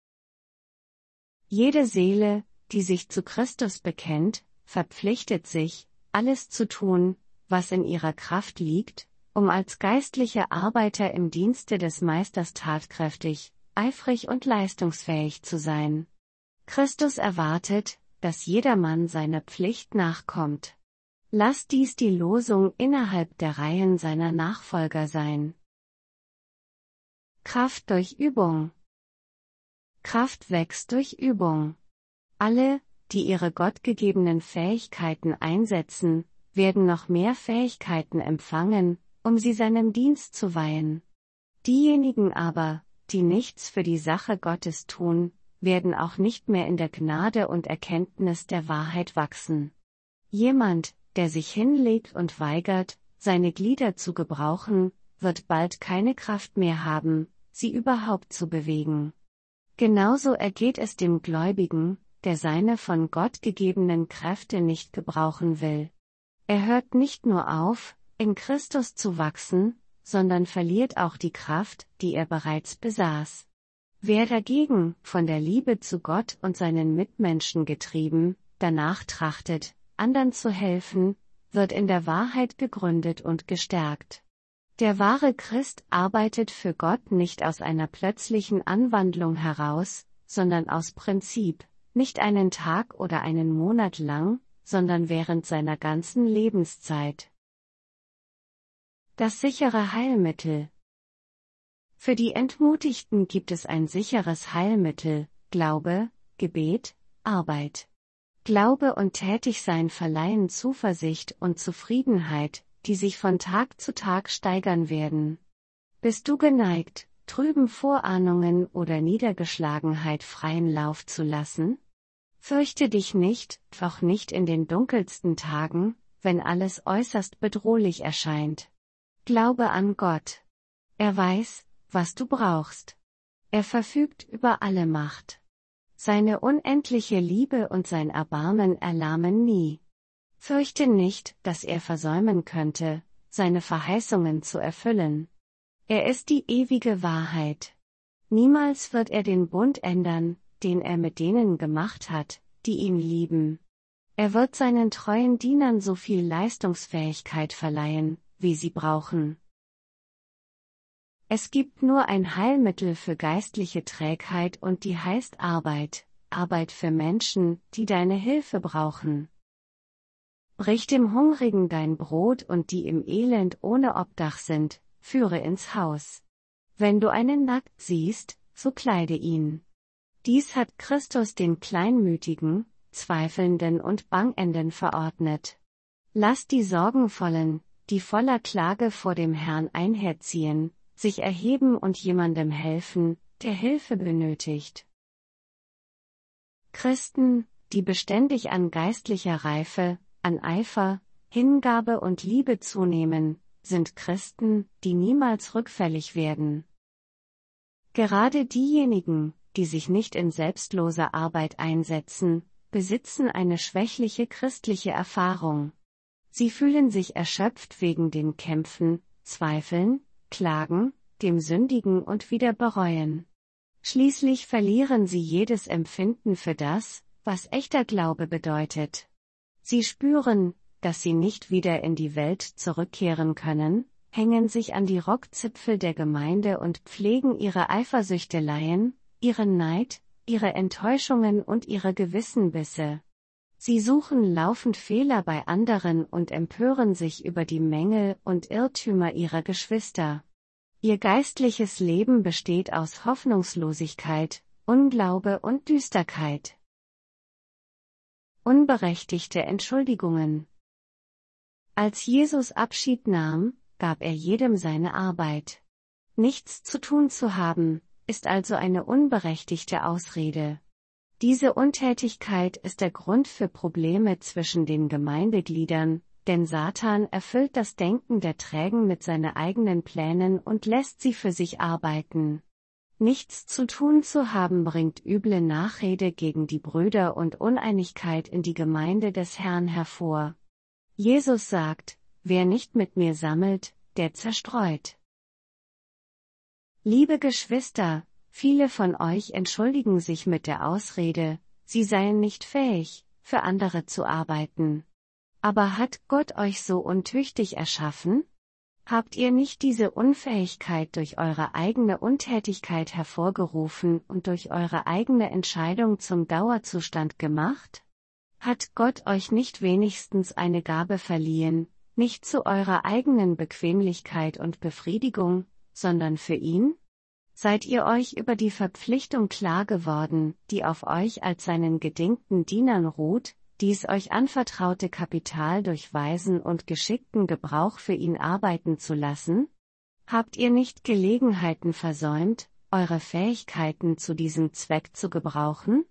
Speaker 1: Jede Seele, die sich zu Christus bekennt, verpflichtet sich, alles zu tun, was in ihrer Kraft liegt, um als geistliche Arbeiter im Dienste des Meisters tatkräftig, eifrig und leistungsfähig zu sein. Christus erwartet, dass jedermann seiner Pflicht nachkommt. Lass dies die Losung innerhalb der Reihen seiner Nachfolger sein. Kraft durch Übung. Kraft wächst durch Übung. Alle, die ihre gottgegebenen Fähigkeiten einsetzen, werden noch mehr Fähigkeiten empfangen, um sie seinem Dienst zu weihen. Diejenigen aber, die nichts für die Sache Gottes tun, werden auch nicht mehr in der Gnade und Erkenntnis der Wahrheit wachsen. Jemand, der sich hinlegt und weigert, seine Glieder zu gebrauchen, wird bald keine Kraft mehr haben, sie überhaupt zu bewegen. Genauso ergeht es dem Gläubigen, der seine von Gott gegebenen Kräfte nicht gebrauchen will. Er hört nicht nur auf, in Christus zu wachsen, sondern verliert auch die Kraft, die er bereits besaß. Wer dagegen, von der Liebe zu Gott und seinen Mitmenschen getrieben, danach trachtet, anderen zu helfen, wird in der Wahrheit gegründet und gestärkt. Der wahre Christ arbeitet für Gott nicht aus einer plötzlichen Anwandlung heraus, sondern aus Prinzip, nicht einen Tag oder einen Monat lang, sondern während seiner ganzen Lebenszeit. Das sichere Heilmittel. Für die Entmutigten gibt es ein sicheres Heilmittel: Glaube, Gebet, Arbeit. Glaube und Tätigsein verleihen Zuversicht und Zufriedenheit, die sich von Tag zu Tag steigern werden. Bist du geneigt, trüben Vorahnungen oder Niedergeschlagenheit freien Lauf zu lassen? Fürchte dich nicht, auch nicht in den dunkelsten Tagen, wenn alles äußerst bedrohlich erscheint. Glaube an Gott. Er weiß, was du brauchst. Er verfügt über alle Macht. Seine unendliche Liebe und sein Erbarmen erlahmen nie. Fürchte nicht, dass er versäumen könnte, seine Verheißungen zu erfüllen. Er ist die ewige Wahrheit. Niemals wird er den Bund ändern, den er mit denen gemacht hat, die ihn lieben. Er wird seinen treuen Dienern so viel Leistungsfähigkeit verleihen, wie sie brauchen. Es gibt nur ein Heilmittel für geistliche Trägheit und die heißt Arbeit, Arbeit für Menschen, die deine Hilfe brauchen. Brich dem Hungrigen dein Brot und die im Elend ohne Obdach sind, führe ins Haus. Wenn du einen nackt siehst, so kleide ihn. Dies hat Christus den Kleinmütigen, Zweifelnden und Bangenden verordnet. Lass die Sorgenvollen, die voller Klage vor dem Herrn einherziehen, sich erheben und jemandem helfen, der Hilfe benötigt. Christen, die beständig an geistlicher Reife, an Eifer, Hingabe und Liebe zunehmen, sind Christen, die niemals rückfällig werden. Gerade diejenigen, die sich nicht in selbstloser Arbeit einsetzen, besitzen eine schwächliche christliche Erfahrung. Sie fühlen sich erschöpft wegen den Kämpfen, Zweifeln, Klagen, dem Sündigen und wieder bereuen. Schließlich verlieren sie jedes Empfinden für das, was echter Glaube bedeutet. Sie spüren, dass sie nicht wieder in die Welt zurückkehren können, hängen sich an die Rockzipfel der Gemeinde und pflegen ihre Eifersüchteleien, ihren Neid, ihre Enttäuschungen und ihre Gewissenbisse. Sie suchen laufend Fehler bei anderen und empören sich über die Mängel und Irrtümer ihrer Geschwister. Ihr geistliches Leben besteht aus Hoffnungslosigkeit, Unglaube und Düsterkeit. Unberechtigte Entschuldigungen. Als Jesus Abschied nahm, gab er jedem seine Arbeit. Nichts zu tun zu haben, ist also eine unberechtigte Ausrede. Diese Untätigkeit ist der Grund für Probleme zwischen den Gemeindegliedern, denn Satan erfüllt das Denken der Trägen mit seinen eigenen Plänen und lässt sie für sich arbeiten. Nichts zu tun zu haben bringt üble Nachrede gegen die Brüder und Uneinigkeit in die Gemeinde des Herrn hervor. Jesus sagt, wer nicht mit mir sammelt, der zerstreut. Liebe Geschwister, viele von euch entschuldigen sich mit der Ausrede, sie seien nicht fähig, für andere zu arbeiten. Aber hat Gott euch so untüchtig erschaffen? Habt ihr nicht diese Unfähigkeit durch eure eigene Untätigkeit hervorgerufen und durch eure eigene Entscheidung zum Dauerzustand gemacht? Hat Gott euch nicht wenigstens eine Gabe verliehen, nicht zu eurer eigenen Bequemlichkeit und Befriedigung, sondern für ihn? Seid ihr euch über die Verpflichtung klar geworden, die auf euch als seinen gedingten Dienern ruht, dies euch anvertraute Kapital durch weisen und geschickten Gebrauch für ihn arbeiten zu lassen? Habt ihr nicht Gelegenheiten versäumt, eure Fähigkeiten zu diesem Zweck zu gebrauchen?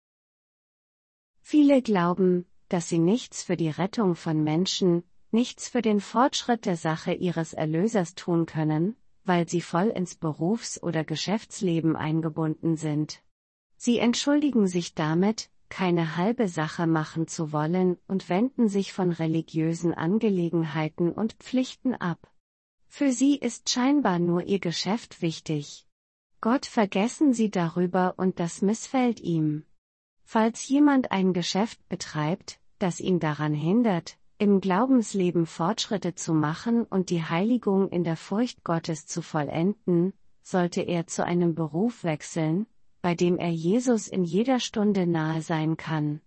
Speaker 1: Viele glauben, dass sie nichts für die Rettung von Menschen, nichts für den Fortschritt der Sache ihres Erlösers tun können, weil sie voll ins Berufs- oder Geschäftsleben eingebunden sind. Sie entschuldigen sich damit, keine halbe Sache machen zu wollen und wenden sich von religiösen Angelegenheiten und Pflichten ab. Für sie ist scheinbar nur ihr Geschäft wichtig. Gott vergessen sie darüber und das missfällt ihm. Falls jemand ein Geschäft betreibt, das ihn daran hindert, im Glaubensleben Fortschritte zu machen und die Heiligung in der Furcht Gottes zu vollenden, sollte er zu einem Beruf wechseln, bei dem er Jesus in jeder Stunde nahe sein kann.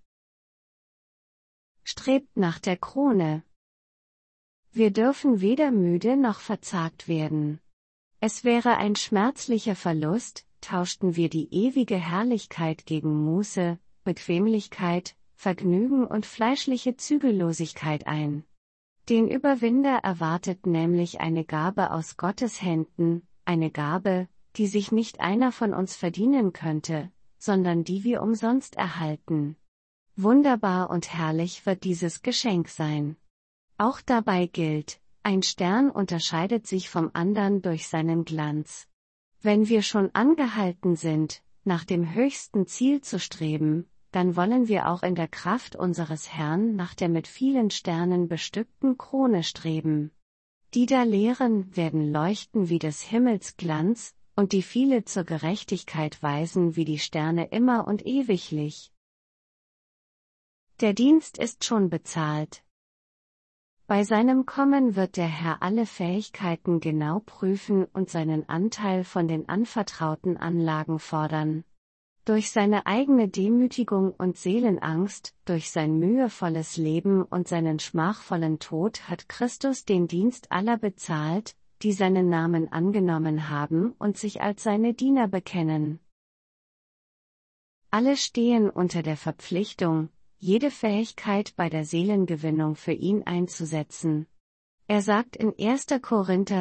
Speaker 1: Strebt nach der Krone. Wir dürfen weder müde noch verzagt werden. Es wäre ein schmerzlicher Verlust, tauschten wir die ewige Herrlichkeit gegen Muße, Bequemlichkeit, Vergnügen und fleischliche Zügellosigkeit ein. Den Überwinder erwartet nämlich eine Gabe aus Gottes Händen, eine Gabe, die sich nicht einer von uns verdienen könnte, sondern die wir umsonst erhalten. Wunderbar und herrlich wird dieses Geschenk sein. Auch dabei gilt, ein Stern unterscheidet sich vom andern durch seinen Glanz. Wenn wir schon angehalten sind, nach dem höchsten Ziel zu streben, dann wollen wir auch in der Kraft unseres Herrn nach der mit vielen Sternen bestückten Krone streben. Die da lehren werden leuchten wie des Himmels Glanz, und die viele zur Gerechtigkeit weisen wie die Sterne immer und ewiglich. Der Dienst ist schon bezahlt. Bei seinem Kommen wird der Herr alle Fähigkeiten genau prüfen und seinen Anteil von den anvertrauten Anlagen fordern. Durch seine eigene Demütigung und Seelenangst, durch sein mühevolles Leben und seinen schmachvollen Tod hat Christus den Dienst aller bezahlt, die seinen Namen angenommen haben und sich als seine Diener bekennen. Alle stehen unter der Verpflichtung, jede Fähigkeit bei der Seelengewinnung für ihn einzusetzen. Er sagt in 1. Korinther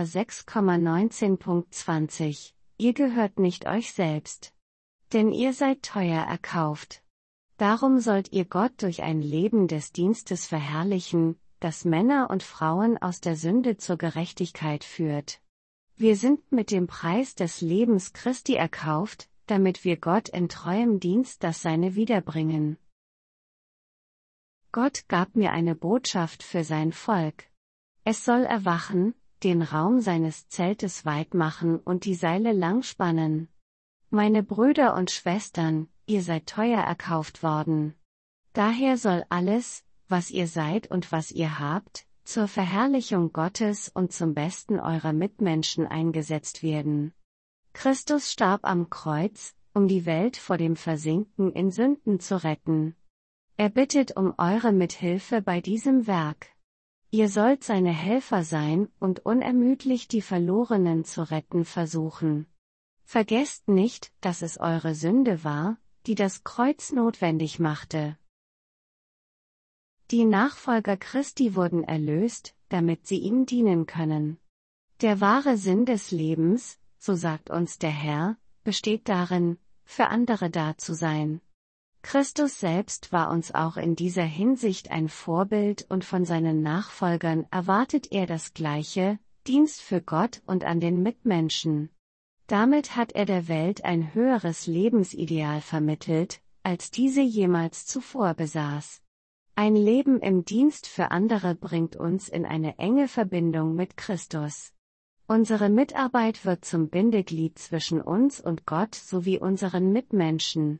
Speaker 1: 6,19,20, ihr gehört nicht euch selbst. Denn ihr seid teuer erkauft. Darum sollt ihr Gott durch ein Leben des Dienstes verherrlichen, das Männer und Frauen aus der Sünde zur Gerechtigkeit führt. Wir sind mit dem Preis des Lebens Christi erkauft, damit wir Gott in treuem Dienst das Seine wiederbringen. Gott gab mir eine Botschaft für sein Volk. Es soll erwachen, den Raum seines Zeltes weit machen und die Seile lang spannen. Meine Brüder und Schwestern, ihr seid teuer erkauft worden. Daher soll alles, was ihr seid und was ihr habt, zur Verherrlichung Gottes und zum Besten eurer Mitmenschen eingesetzt werden. Christus starb am Kreuz, um die Welt vor dem Versinken in Sünden zu retten. Er bittet um eure Mithilfe bei diesem Werk. Ihr sollt seine Helfer sein und unermüdlich die Verlorenen zu retten versuchen. Vergesst nicht, dass es eure Sünde war, die das Kreuz notwendig machte. Die Nachfolger Christi wurden erlöst, damit sie ihm dienen können. Der wahre Sinn des Lebens, so sagt uns der Herr, besteht darin, für andere da zu sein. Christus selbst war uns auch in dieser Hinsicht ein Vorbild und von seinen Nachfolgern erwartet er das Gleiche, Dienst für Gott und an den Mitmenschen. Damit hat er der Welt ein höheres Lebensideal vermittelt, als diese jemals zuvor besaß. Ein Leben im Dienst für andere bringt uns in eine enge Verbindung mit Christus. Unsere Mitarbeit wird zum Bindeglied zwischen uns und Gott sowie unseren Mitmenschen.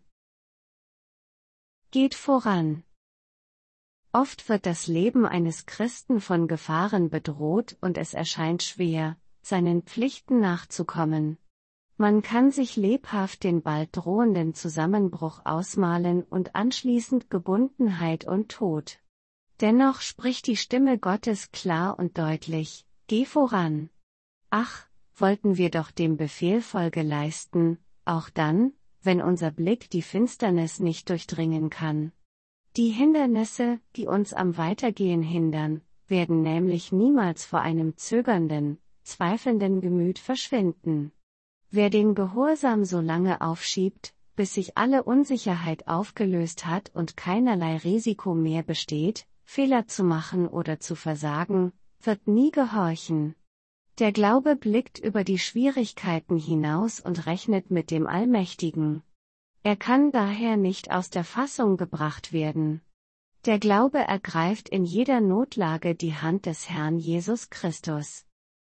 Speaker 1: Geht voran. Oft wird das Leben eines Christen von Gefahren bedroht und es erscheint schwer, seinen Pflichten nachzukommen. Man kann sich lebhaft den bald drohenden Zusammenbruch ausmalen und anschließend Gebundenheit und Tod. Dennoch spricht die Stimme Gottes klar und deutlich: Geh voran. Ach, wollten wir doch dem Befehl Folge leisten, auch dann, wenn unser Blick die Finsternis nicht durchdringen kann. Die Hindernisse, die uns am Weitergehen hindern, werden nämlich niemals vor einem zögernden, zweifelnden Gemüt verschwinden. Wer den Gehorsam so lange aufschiebt, bis sich alle Unsicherheit aufgelöst hat und keinerlei Risiko mehr besteht, Fehler zu machen oder zu versagen, wird nie gehorchen. Der Glaube blickt über die Schwierigkeiten hinaus und rechnet mit dem Allmächtigen. Er kann daher nicht aus der Fassung gebracht werden. Der Glaube ergreift in jeder Notlage die Hand des Herrn Jesus Christus.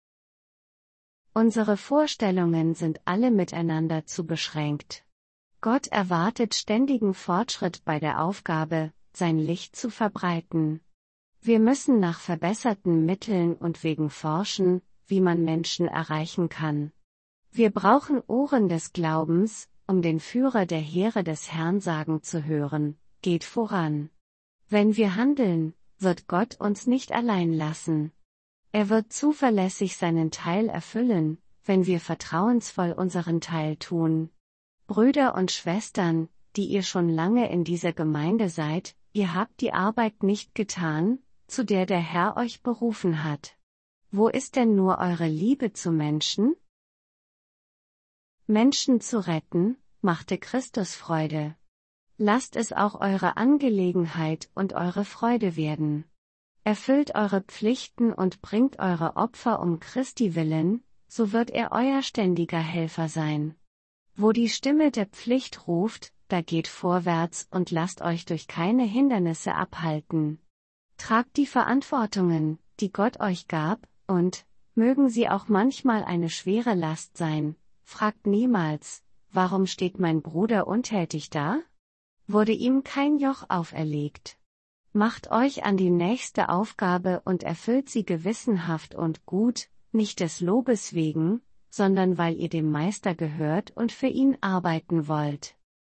Speaker 1: Unsere Vorstellungen sind alle miteinander zu beschränkt. Gott erwartet ständigen Fortschritt bei der Aufgabe, sein Licht zu verbreiten. Wir müssen nach verbesserten Mitteln und Wegen forschen, wie man Menschen erreichen kann. Wir brauchen Ohren des Glaubens, um den Führer der Heere des Herrn sagen zu hören: Geht voran. Wenn wir handeln, wird Gott uns nicht allein lassen. Er wird zuverlässig seinen Teil erfüllen, wenn wir vertrauensvoll unseren Teil tun. Brüder und Schwestern, die ihr schon lange in dieser Gemeinde seid, ihr habt die Arbeit nicht getan, zu der der Herr euch berufen hat. Wo ist denn nur eure Liebe zu Menschen? Menschen zu retten, machte Christus Freude. Lasst es auch eure Angelegenheit und eure Freude werden. Erfüllt eure Pflichten und bringt eure Opfer um Christi willen, so wird er euer ständiger Helfer sein. Wo die Stimme der Pflicht ruft, da geht vorwärts und lasst euch durch keine Hindernisse abhalten. Tragt die Verantwortungen, die Gott euch gab, und, mögen sie auch manchmal eine schwere Last sein, fragt niemals: Warum steht mein Bruder untätig da? Wurde ihm kein Joch auferlegt? Macht euch an die nächste Aufgabe und erfüllt sie gewissenhaft und gut, nicht des Lobes wegen, sondern weil ihr dem Meister gehört und für ihn arbeiten wollt.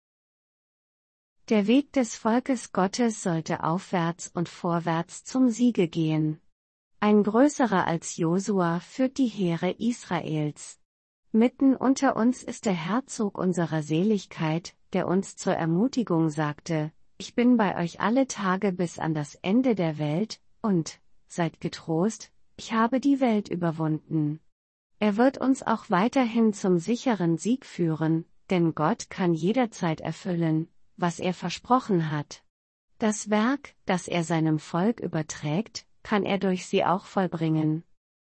Speaker 1: Der Weg des Volkes Gottes sollte aufwärts und vorwärts zum Siege gehen. Ein größerer als Josua führt die Heere Israels. Mitten unter uns ist der Herzog unserer Seligkeit, der uns zur Ermutigung sagte: Ich bin bei euch alle Tage bis an das Ende der Welt, und, seid getrost, ich habe die Welt überwunden. Er wird uns auch weiterhin zum sicheren Sieg führen, denn Gott kann jederzeit erfüllen, was er versprochen hat. Das Werk, das er seinem Volk überträgt, kann er durch sie auch vollbringen.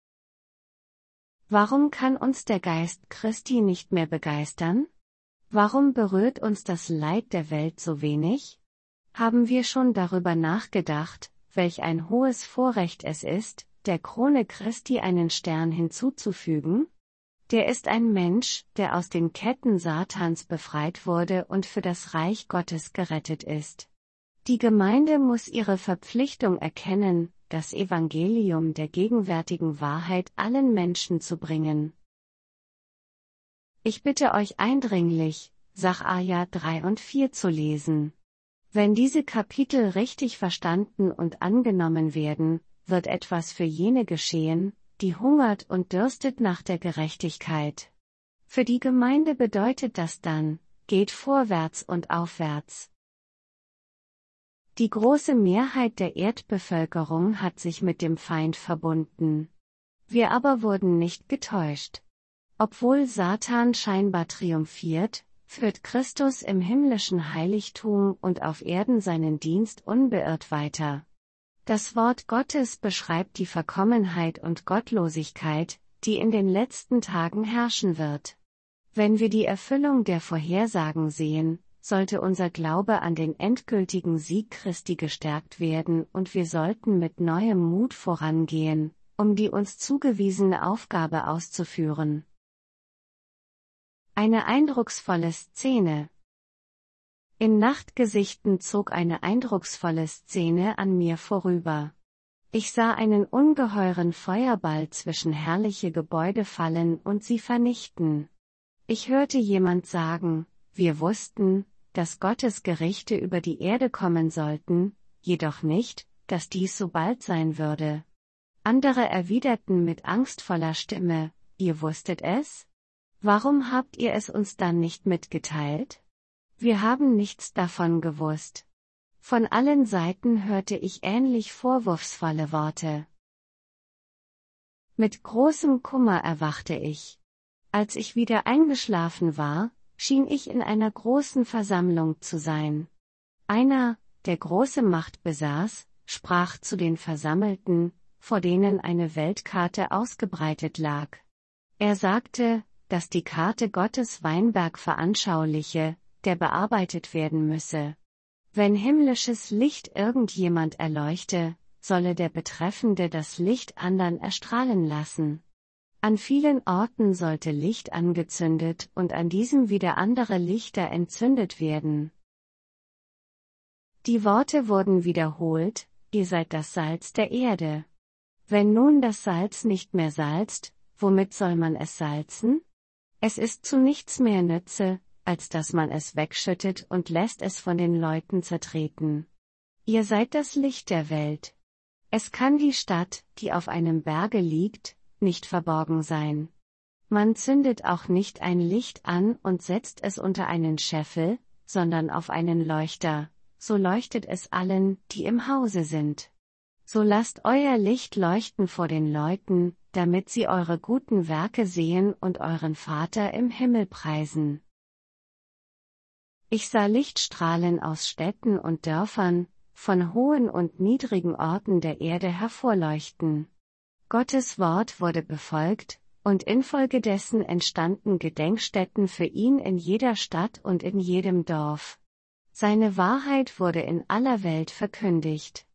Speaker 1: Warum kann uns der Geist Christi nicht mehr begeistern? Warum berührt uns das Leid der Welt so wenig? Haben wir schon darüber nachgedacht, welch ein hohes Vorrecht es ist, der Krone Christi einen Stern hinzuzufügen? Der ist ein Mensch, der aus den Ketten Satans befreit wurde und für das Reich Gottes gerettet ist. Die Gemeinde muss ihre Verpflichtung erkennen, das Evangelium der gegenwärtigen Wahrheit allen Menschen zu bringen. Ich bitte euch eindringlich, Sacharja 3 und 4 zu lesen. Wenn diese Kapitel richtig verstanden und angenommen werden, wird etwas für jene geschehen, die hungert und dürstet nach der Gerechtigkeit. Für die Gemeinde bedeutet das dann, geht vorwärts und aufwärts. Die große Mehrheit der Erdbevölkerung hat sich mit dem Feind verbunden. Wir aber wurden nicht getäuscht. Obwohl Satan scheinbar triumphiert, führt Christus im himmlischen Heiligtum und auf Erden seinen Dienst unbeirrt weiter. Das Wort Gottes beschreibt die Verkommenheit und Gottlosigkeit, die in den letzten Tagen herrschen wird. Wenn wir die Erfüllung der Vorhersagen sehen, sollte unser Glaube an den endgültigen Sieg Christi gestärkt werden und wir sollten mit neuem Mut vorangehen, um die uns zugewiesene Aufgabe auszuführen. Eine eindrucksvolle Szene. In Nachtgesichten zog eine eindrucksvolle Szene an mir vorüber. Ich sah einen ungeheuren Feuerball zwischen herrliche Gebäude fallen und sie vernichten. Ich hörte jemand sagen, wir wussten, dass Gottes Gerichte über die Erde kommen sollten, jedoch nicht, dass dies so bald sein würde. Andere erwiderten mit angstvoller Stimme, ihr wusstet es? Warum habt ihr es uns dann nicht mitgeteilt? Wir haben nichts davon gewusst. Von allen Seiten hörte ich ähnlich vorwurfsvolle Worte. Mit großem Kummer erwachte ich. Als ich wieder eingeschlafen war, schien ich in einer großen Versammlung zu sein. Einer, der große Macht besaß, sprach zu den Versammelten, vor denen eine Weltkarte ausgebreitet lag. Er sagte, dass die Karte Gottes Weinberg veranschauliche, der bearbeitet werden müsse. Wenn himmlisches Licht irgendjemand erleuchte, solle der Betreffende das Licht andern erstrahlen lassen. An vielen Orten sollte Licht angezündet und an diesem wieder andere Lichter entzündet werden. Die Worte wurden wiederholt, ihr seid das Salz der Erde. Wenn nun das Salz nicht mehr salzt, womit soll man es salzen? Es ist zu nichts mehr nütze, als dass man es wegschüttet und lässt es von den Leuten zertreten. Ihr seid das Licht der Welt. Es kann die Stadt, die auf einem Berge liegt, nicht verborgen sein. Man zündet auch nicht ein Licht an und setzt es unter einen Scheffel, sondern auf einen Leuchter, so leuchtet es allen, die im Hause sind. So lasst euer Licht leuchten vor den Leuten, damit sie eure guten Werke sehen und euren Vater im Himmel preisen. Ich sah Lichtstrahlen aus Städten und Dörfern, von hohen und niedrigen Orten der Erde hervorleuchten. Gottes Wort wurde befolgt, und infolgedessen entstanden Gedenkstätten für ihn in jeder Stadt und in jedem Dorf. Seine Wahrheit wurde in aller Welt verkündigt.